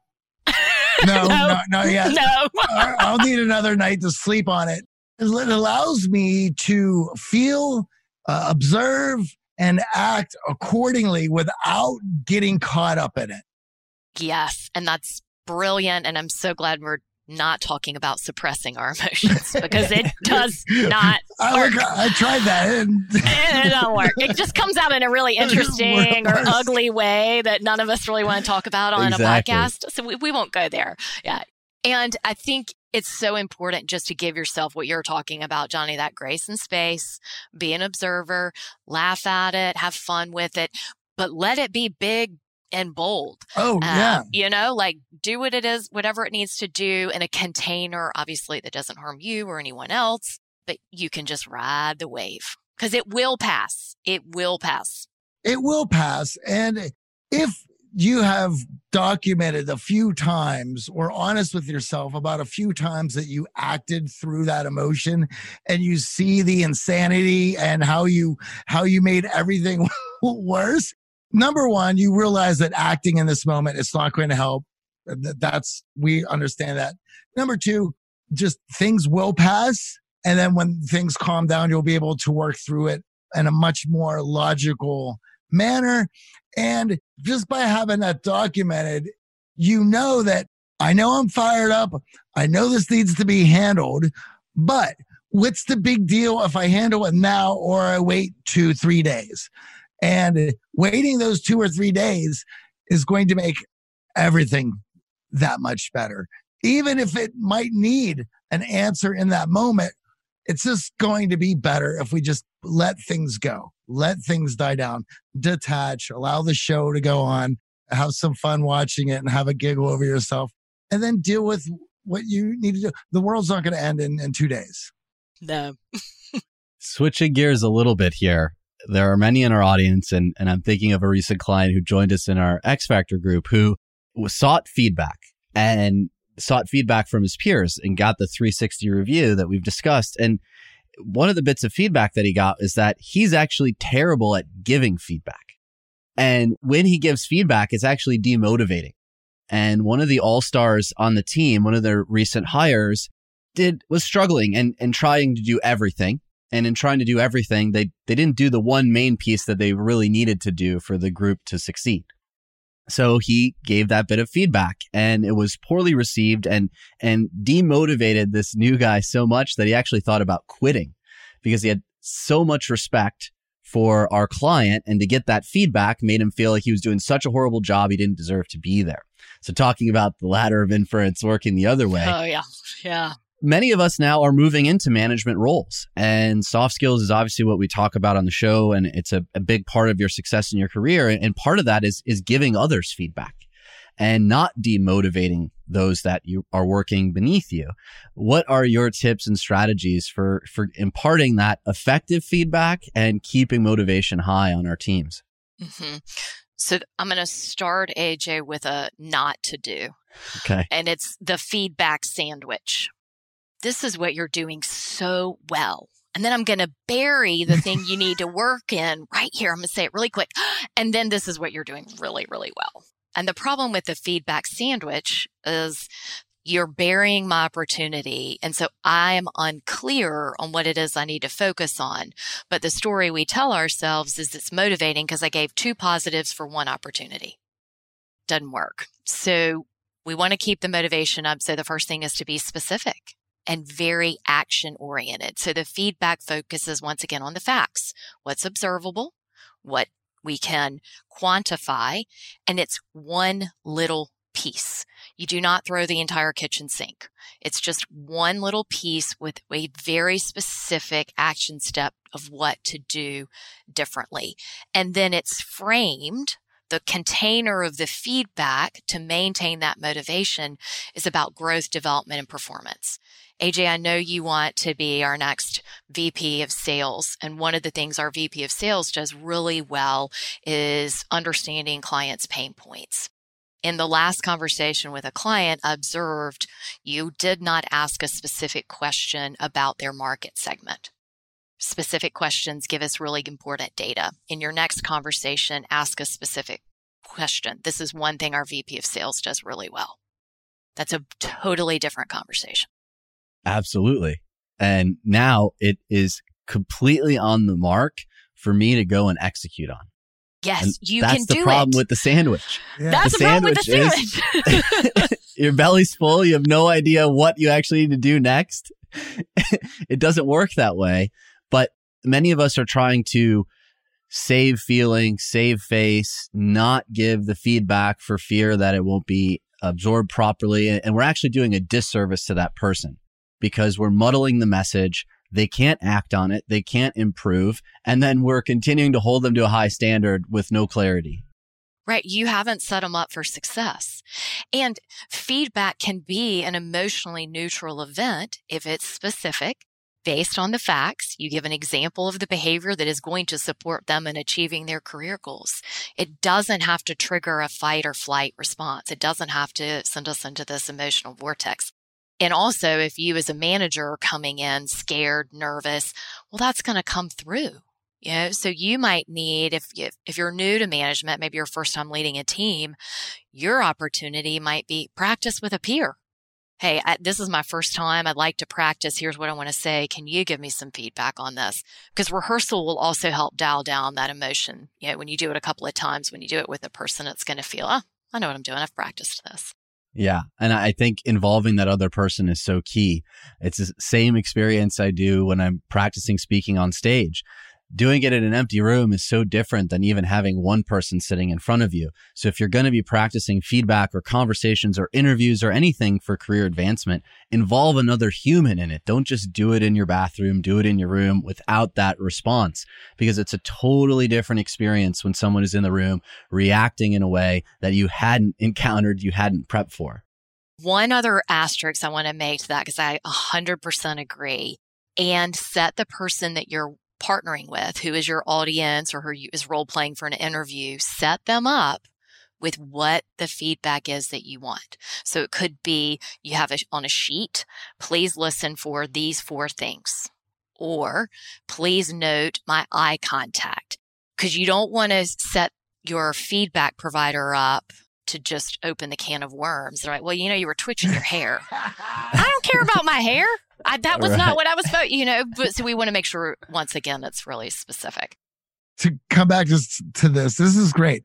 No, no, not, not yet. No. I'll need another night to sleep on it. It allows me to feel, uh, observe, and act accordingly without getting caught up in it. Yes. And that's brilliant. And I'm so glad we're not talking about suppressing our emotions, because it does not I, work. I tried that. And it don't work. It just comes out in a really interesting or ugly way that none of us really want to talk about on Exactly. a podcast. So we, we won't go there. Yeah. And I think it's so important just to give yourself what you're talking about, Johnny, that grace and space, be an observer, laugh at it, have fun with it, but let it be big and bold. Oh, yeah. Um, you know, like do what it is, whatever it needs to do in a container, obviously, that doesn't harm you or anyone else, but you can just ride the wave because it will pass. It will pass. It will pass. And if you have documented a few times or honest with yourself about a few times that you acted through that emotion and you see the insanity and how you, how you made everything worse, number one, you realize that acting in this moment is not going to help. That's, we understand that. Number two, just things will pass. And then when things calm down, you'll be able to work through it in a much more logical manner. And just by having that documented, you know that I know I'm fired up. I know this needs to be handled, but what's the big deal if I handle it now or I wait two, three days? And waiting those two or three days is going to make everything that much better. Even if it might need an answer in that moment, it's just going to be better if we just let things go, let things die down, detach, allow the show to go on, have some fun watching it and have a giggle over yourself, and then deal with what you need to do. The world's not going to end in, in two days. No. Switching gears a little bit here. There are many in our audience, and, and I'm thinking of a recent client who joined us in our X Factor group who sought feedback and sought feedback from his peers and got the three sixty review that we've discussed. And one of the bits of feedback that he got is that he's actually terrible at giving feedback. And when he gives feedback, it's actually demotivating. And one of the all-stars on the team, one of their recent hires, did was struggling and, and trying to do everything. And in trying to do everything, they, they didn't do the one main piece that they really needed to do for the group to succeed. So he gave that bit of feedback and it was poorly received and, and demotivated this new guy so much that he actually thought about quitting because he had so much respect for our client, and to get that feedback made him feel like he was doing such a horrible job he didn't deserve to be there. So talking about the ladder of inference working the other way. Oh, yeah. Yeah. Many of us now are moving into management roles, and soft skills is obviously what we talk about on the show. And it's a, a big part of your success in your career. And part of that is, is giving others feedback and not demotivating those that you are working beneath you. What are your tips and strategies for, for imparting that effective feedback and keeping motivation high on our teams? Mm-hmm. So I'm going to start, A J, with a not to do. Okay. And it's the feedback sandwich. This is what you're doing so well. And then I'm going to bury the thing you need to work in right here. I'm going to say it really quick. And then this is what you're doing really, really well. And the problem with the feedback sandwich is you're burying my opportunity. And so I am unclear on what it is I need to focus on. But the story we tell ourselves is it's motivating because I gave two positives for one opportunity. Doesn't work. So we want to keep the motivation up. So the first thing is to be specific. and very action oriented. So the feedback focuses once again on the facts, what's observable, what we can quantify, and it's one little piece. You do not throw the entire kitchen sink. It's just one little piece with a very specific action step of what to do differently. And then it's framed. The container of the feedback to maintain that motivation is about growth, development, and performance. A J, I know you want to be our next V P of sales. And one of the things our V P of sales does really well is understanding clients' pain points. In the last conversation with a client, I observed you did not ask a specific question about their market segment. Specific questions give us really important data. In your next conversation, ask a specific question. This is one thing our V P of sales does really well. That's a totally different conversation. Absolutely. And now it is completely on the mark for me to go and execute on. Yes, and you can do it. That's the problem with the sandwich. Yeah. That's the, the problem with the sandwich. Is, your belly's full. You have no idea what you actually need to do next. It doesn't work that way. But many of us are trying to save feeling, save face, not give the feedback for fear that it won't be absorbed properly. And we're actually doing a disservice to that person because we're muddling the message. They can't act on it. They can't improve. And then we're continuing to hold them to a high standard with no clarity. Right. You haven't set them up for success. And feedback can be an emotionally neutral event if it's specific, based on the facts. You give an example of the behavior that is going to support them in achieving their career goals. It doesn't have to trigger a fight or flight response. It doesn't have to send us into this emotional vortex. And also, if you as a manager are coming in scared, nervous, well, that's going to come through. You know, so you might need, if you, if you're new to management, maybe your first time leading a team, your opportunity might be practice with a peer. Hey, I, this is my first time. I'd like to practice. Here's what I want to say. Can you give me some feedback on this? Because rehearsal will also help dial down that emotion. You know, when you do it a couple of times, when you do it with a person, it's going to feel, oh, I know what I'm doing. I've practiced this. Yeah. And I think involving that other person is so key. It's the same experience I do when I'm practicing speaking on stage. Doing it in an empty room is so different than even having one person sitting in front of you. So if you're going to be practicing feedback or conversations or interviews or anything for career advancement, involve another human in it. Don't just do it in your bathroom, do it in your room without that response, because it's a totally different experience when someone is in the room reacting in a way that you hadn't encountered, you hadn't prepped for. One other asterisk I want to make to that, because I one hundred percent agree, and set the person that you're partnering with, who is your audience or who is role playing for an interview, set them up with what the feedback is that you want. So it could be you have a, on a sheet, please listen for these four things, or please note my eye contact, because you don't want to set your feedback provider up to just open the can of worms. They're like, well, you know, you were twitching your hair. I don't care about my hair. I, that was right. not what I was about, you know, but so we want to make sure, once again, it's really specific. To come back just to this, this is great.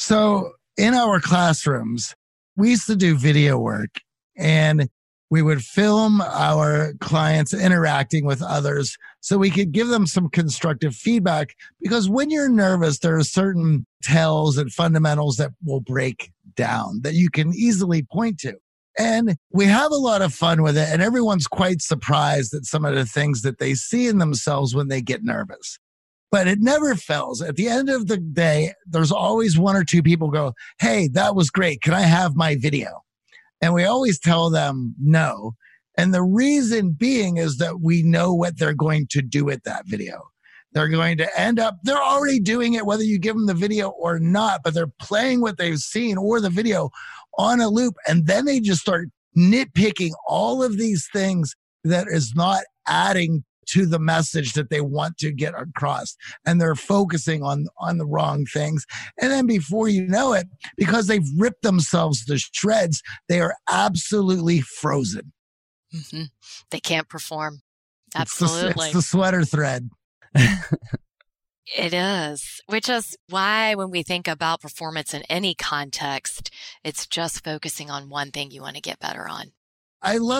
So in our classrooms, we used to do video work, and we would film our clients interacting with others so we could give them some constructive feedback, because when you're nervous, there are certain tells and fundamentals that will break down that you can easily point to. And we have a lot of fun with it, and everyone's quite surprised at some of the things that they see in themselves when they get nervous. But it never fails. At the end of the day, there's always one or two people go, hey, that was great. Can I have my video? And we always tell them no. And the reason being is that we know what they're going to do with that video. They're going to end up, they're already doing it, whether you give them the video or not, but they're playing what they've seen or the video on a loop. And then they just start nitpicking all of these things that is not adding to the message that they want to get across. And they're focusing on, on the wrong things. And then before you know it, because they've ripped themselves to shreds, they are absolutely frozen. Mm-hmm. They can't perform. Absolutely. It's the, it's the sweater thread. It is, which is why when we think about performance in any context, it's just focusing on one thing you want to get better on. I love that.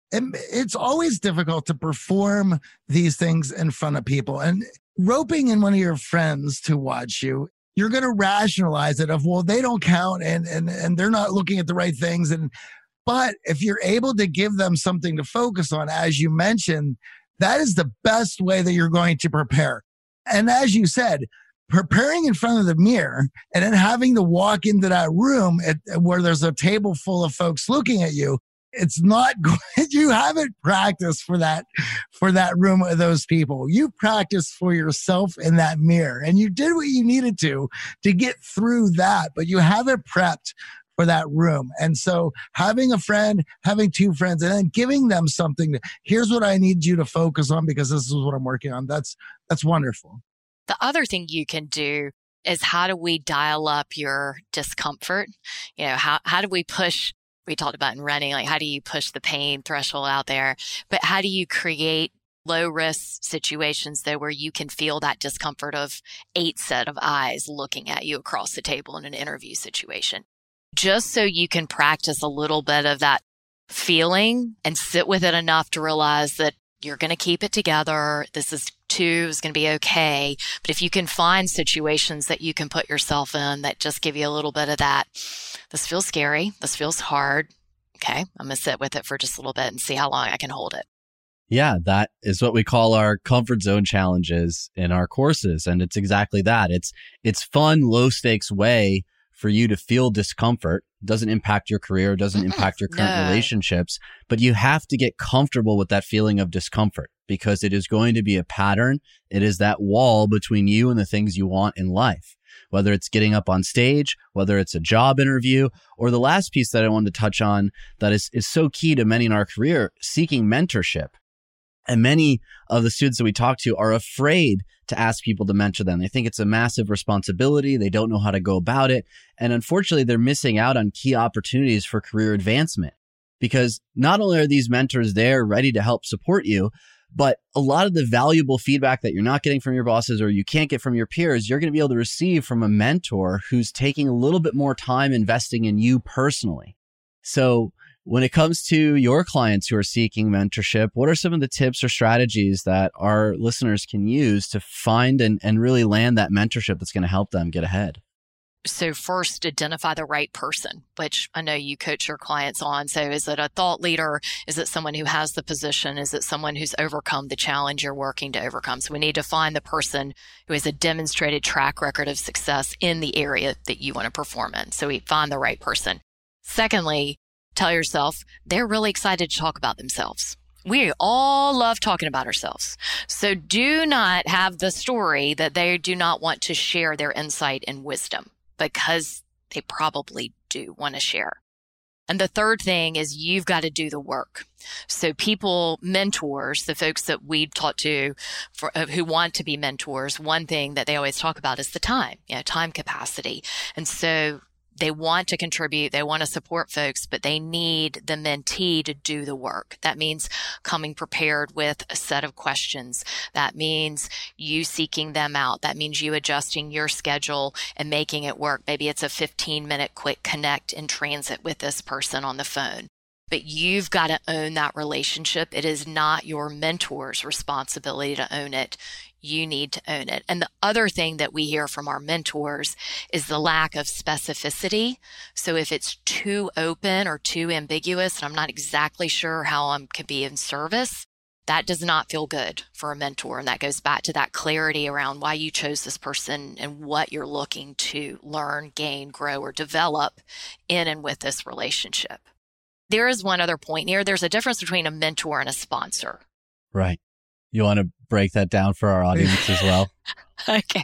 And it's always difficult to perform these things in front of people. And roping in one of your friends to watch you, you're going to rationalize it of, well, they don't count and, and, and they're not looking at the right things. And, but if you're able to give them something to focus on, as you mentioned, that is the best way that you're going to prepare. And as you said, preparing in front of the mirror and then having to walk into that room at, where there's a table full of folks looking at you, it's not good. You haven't practiced for that, for that room of those people. You practiced for yourself in that mirror and you did what you needed to, to get through that, but you haven't prepped for that room. And so having a friend, having two friends, and then giving them something to, here's what I need you to focus on because this is what I'm working on. That's, that's wonderful. The other thing you can do is how do we dial up your discomfort? You know, how, how do we push, we talked about in running, like how do you push the pain threshold out there, but how do you create low risk situations though, where you can feel that discomfort of eight set of eyes looking at you across the table in an interview situation? Just so you can practice a little bit of that feeling and sit with it enough to realize that you're going to keep it together. This is too is going to be okay. But if you can find situations that you can put yourself in that just give you a little bit of that, this feels scary. This feels hard. Okay. I'm going to sit with it for just a little bit and see how long I can hold it. Yeah, that is what we call our comfort zone challenges in our courses. And it's exactly that. It's, it's fun, low stakes way for you to feel discomfort. It doesn't impact your career, doesn't Mm-mm, impact your current no. relationships, but you have to get comfortable with that feeling of discomfort because it is going to be a pattern. It is that wall between you and the things you want in life, whether it's getting up on stage, whether it's a job interview, or the last piece that I wanted to touch on that is, is so key to many in our career, seeking mentorship. And many of the students that we talk to are afraid to ask people to mentor them. They think it's a massive responsibility. They don't know how to go about it. And unfortunately, they're missing out on key opportunities for career advancement because not only are these mentors there ready to help support you, but a lot of the valuable feedback that you're not getting from your bosses or you can't get from your peers, you're going to be able to receive from a mentor who's taking a little bit more time investing in you personally. So when it comes to your clients who are seeking mentorship, what are some of the tips or strategies that our listeners can use to find and, and really land that mentorship that's going to help them get ahead? So first, identify the right person, which I know you coach your clients on. So is it a thought leader? Is it someone who has the position? Is it someone who's overcome the challenge you're working to overcome? So we need to find the person who has a demonstrated track record of success in the area that you want to perform in. So we find the right person. Secondly, tell yourself they're really excited to talk about themselves. We all love talking about ourselves. So do not have the story that they do not want to share their insight and wisdom because they probably do want to share. And the third thing is you've got to do the work. So people, mentors, the folks that we've talked to for, uh, who want to be mentors, one thing that they always talk about is the time, you know, time capacity. And so they want to contribute, they want to support folks, but they need the mentee to do the work. That means coming prepared with a set of questions. That means you seeking them out. That means you adjusting your schedule and making it work. Maybe it's a fifteen minute quick connect in transit with this person on the phone. But you've got to own that relationship. It is not your mentor's responsibility to own it. You need to own it. And the other thing that we hear from our mentors is the lack of specificity. So if it's too open or too ambiguous, and I'm not exactly sure how I can be in service, that does not feel good for a mentor. And that goes back to that clarity around why you chose this person and what you're looking to learn, gain, grow, or develop in and with this relationship. There is one other point here. There's a difference between a mentor and a sponsor. Right. You want to break that down for our audience as well? Okay.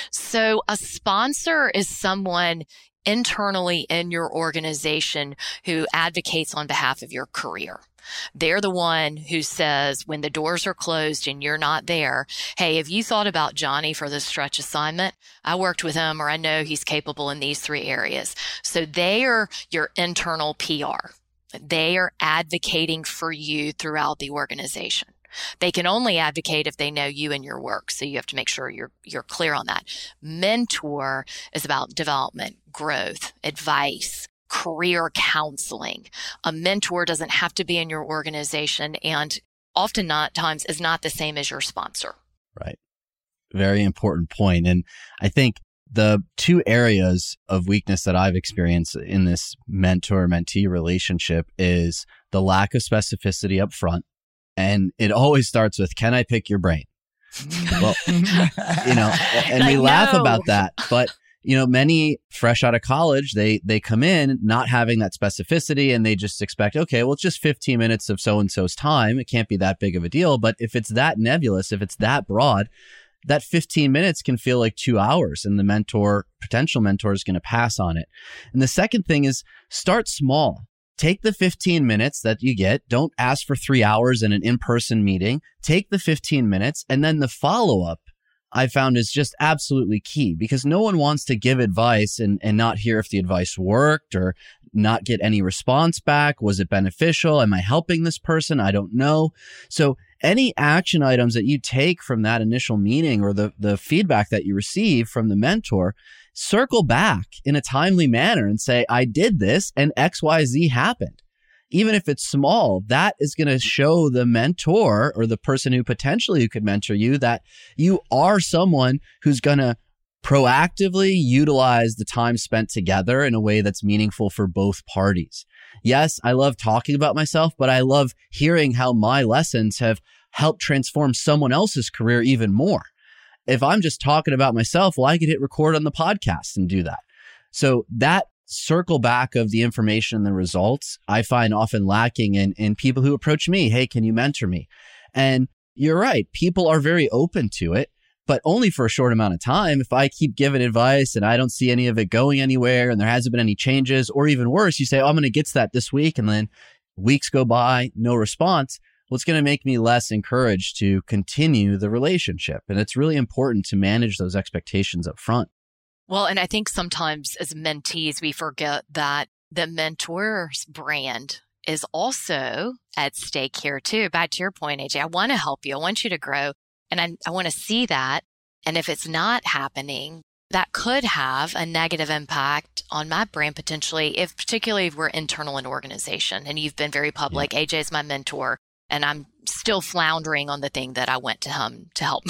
So a sponsor is someone internally in your organization who advocates on behalf of your career. They're the one who says when the doors are closed and you're not there, hey, have you thought about Johnny for this stretch assignment? I worked with him or I know he's capable in these three areas. So they are your internal P R. They are advocating for you throughout the organization. They can only advocate if they know you and your work. So you have to make sure you're you're clear on that. Mentor is about development, growth, advice, career counseling. A mentor doesn't have to be in your organization and often not times is not the same as your sponsor. Right. Very important point. And I think the two areas of weakness that I've experienced in this mentor-mentee relationship is the lack of specificity up front. And it always starts with, can I pick your brain? Well, you know, and we laugh about that, but you know, many fresh out of college, they they come in not having that specificity and they just expect, okay, well, it's just fifteen minutes of so-and-so's time. It can't be that big of a deal. But if it's that nebulous, if it's that broad, that fifteen minutes can feel like two hours and the mentor, potential mentor is going to pass on it. And the second thing is start small. Take the fifteen minutes that you get. Don't ask for three hours in an in-person meeting. Take the fifteen minutes and then the follow-up I found is just absolutely key because no one wants to give advice and, and not hear if the advice worked or not get any response back. Was it beneficial? Am I helping this person? I don't know. So any action items that you take from that initial meeting or the, the feedback that you receive from the mentor, circle back in a timely manner and say, I did this and X Y Z happened. Even if it's small, that is going to show the mentor or the person who potentially could mentor you that you are someone who's going to proactively utilize the time spent together in a way that's meaningful for both parties. Yes, I love talking about myself, but I love hearing how my lessons have helped transform someone else's career even more. If I'm just talking about myself, well, I could hit record on the podcast and do that. So that circle back of the information and the results, I find often lacking in, in people who approach me. Hey, can you mentor me? And you're right. People are very open to it, but only for a short amount of time. If I keep giving advice and I don't see any of it going anywhere and there hasn't been any changes, or even worse, you say, oh, I'm going to get to that this week. And then weeks go by, no response. Well, it's going to make me less encouraged to continue the relationship. And it's really important to manage those expectations up front. Well, and I think sometimes as mentees, we forget that the mentor's brand is also at stake here too. Back to your point, A J, I want to help you. I want you to grow. And I, I want to see that. And if it's not happening, that could have a negative impact on my brand potentially, if particularly if we're internal in organization and you've been very public. Yeah. A J is my mentor and I'm still floundering on the thing that I went to him to help me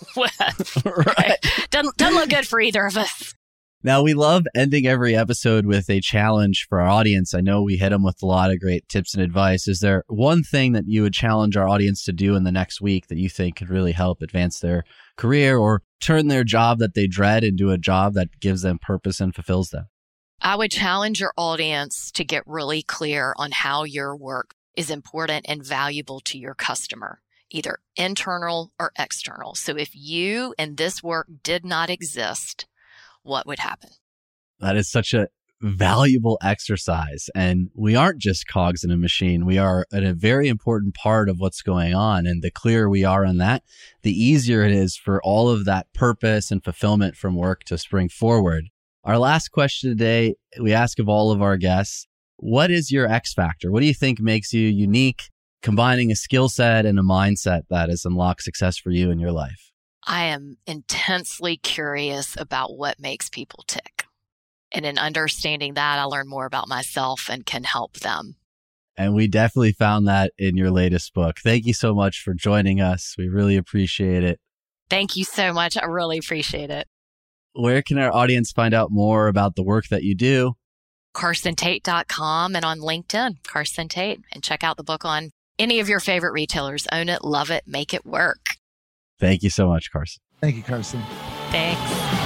with. Right. Doesn't, doesn't look good for either of us. Now, we love ending every episode with a challenge for our audience. I know we hit them with a lot of great tips and advice. Is there one thing that you would challenge our audience to do in the next week that you think could really help advance their career or turn their job that they dread into a job that gives them purpose and fulfills them? I would challenge your audience to get really clear on how your work is important and valuable to your customer, either internal or external. So if you and this work did not exist, what would happen? That is such a valuable exercise. And we aren't just cogs in a machine. We are a very important part of what's going on. And the clearer we are on that, the easier it is for all of that purpose and fulfillment from work to spring forward. Our last question today, we ask of all of our guests, what is your X factor? What do you think makes you unique, combining a skill set and a mindset that has unlocked success for you in your life? I am intensely curious about what makes people tick. And in understanding that, I learn more about myself and can help them. And we definitely found that in your latest book. Thank you so much for joining us. We really appreciate it. Thank you so much. I really appreciate it. Where can our audience find out more about the work that you do? Carson Tate dot com and on LinkedIn, Carson Tate. And check out the book on any of your favorite retailers. Own it, love it, make it work. Thank you so much, Carson. Thank you, Carson. Thanks.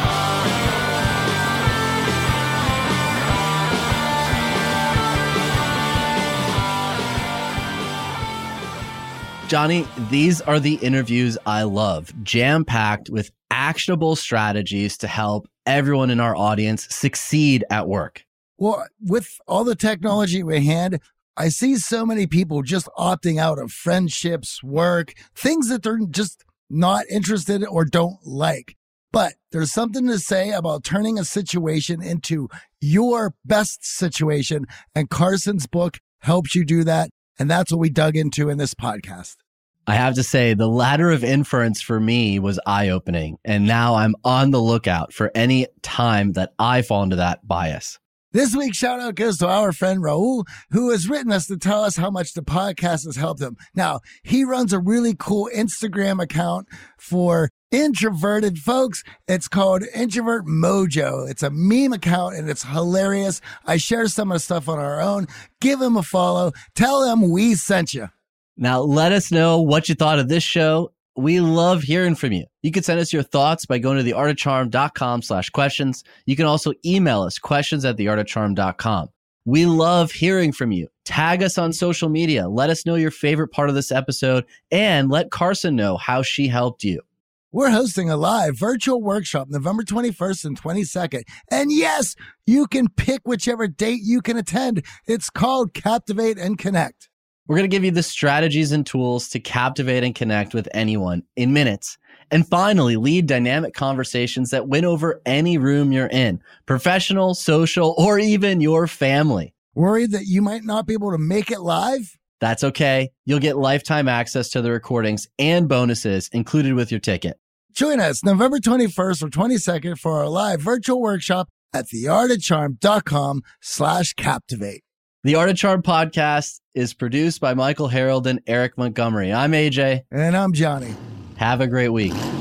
Johnny, these are the interviews I love, jam-packed with actionable strategies to help everyone in our audience succeed at work. Well, with all the technology we had, I see so many people just opting out of friendships, work, things that they're just not interested or don't like. But there's something to say about turning a situation into your best situation. And Carson's book helps you do that. And that's what we dug into in this podcast. I have to say, the ladder of inference for me was eye-opening. And now I'm on the lookout for any time that I fall into that bias. This week's shout out goes to our friend Raul, who has written us to tell us how much the podcast has helped him. Now, he runs a really cool Instagram account for introverted folks. It's called Introvert Mojo. It's a meme account and it's hilarious. I share some of the stuff on our own. Give him a follow. Tell him we sent you. Now, let us know what you thought of this show. We love hearing from you. You can send us your thoughts by going to theartofcharm.com slash questions. You can also email us questions at theartofcharm dot com. We love hearing from you. Tag us on social media. Let us know your favorite part of this episode and let Carson know how she helped you. We're hosting a live virtual workshop November twenty-first and twenty-second. And yes, you can pick whichever date you can attend. It's called Captivate and Connect. We're going to give you the strategies and tools to captivate and connect with anyone in minutes. And finally, lead dynamic conversations that win over any room you're in, professional, social, or even your family. Worried that you might not be able to make it live? That's okay. You'll get lifetime access to the recordings and bonuses included with your ticket. Join us November twenty-first or twenty-second for our live virtual workshop at theartofcharm.com slash captivate. The Art of Charm podcast is produced by Michael Harold and Eric Montgomery. I'm A J. And I'm Johnny. Have a great week.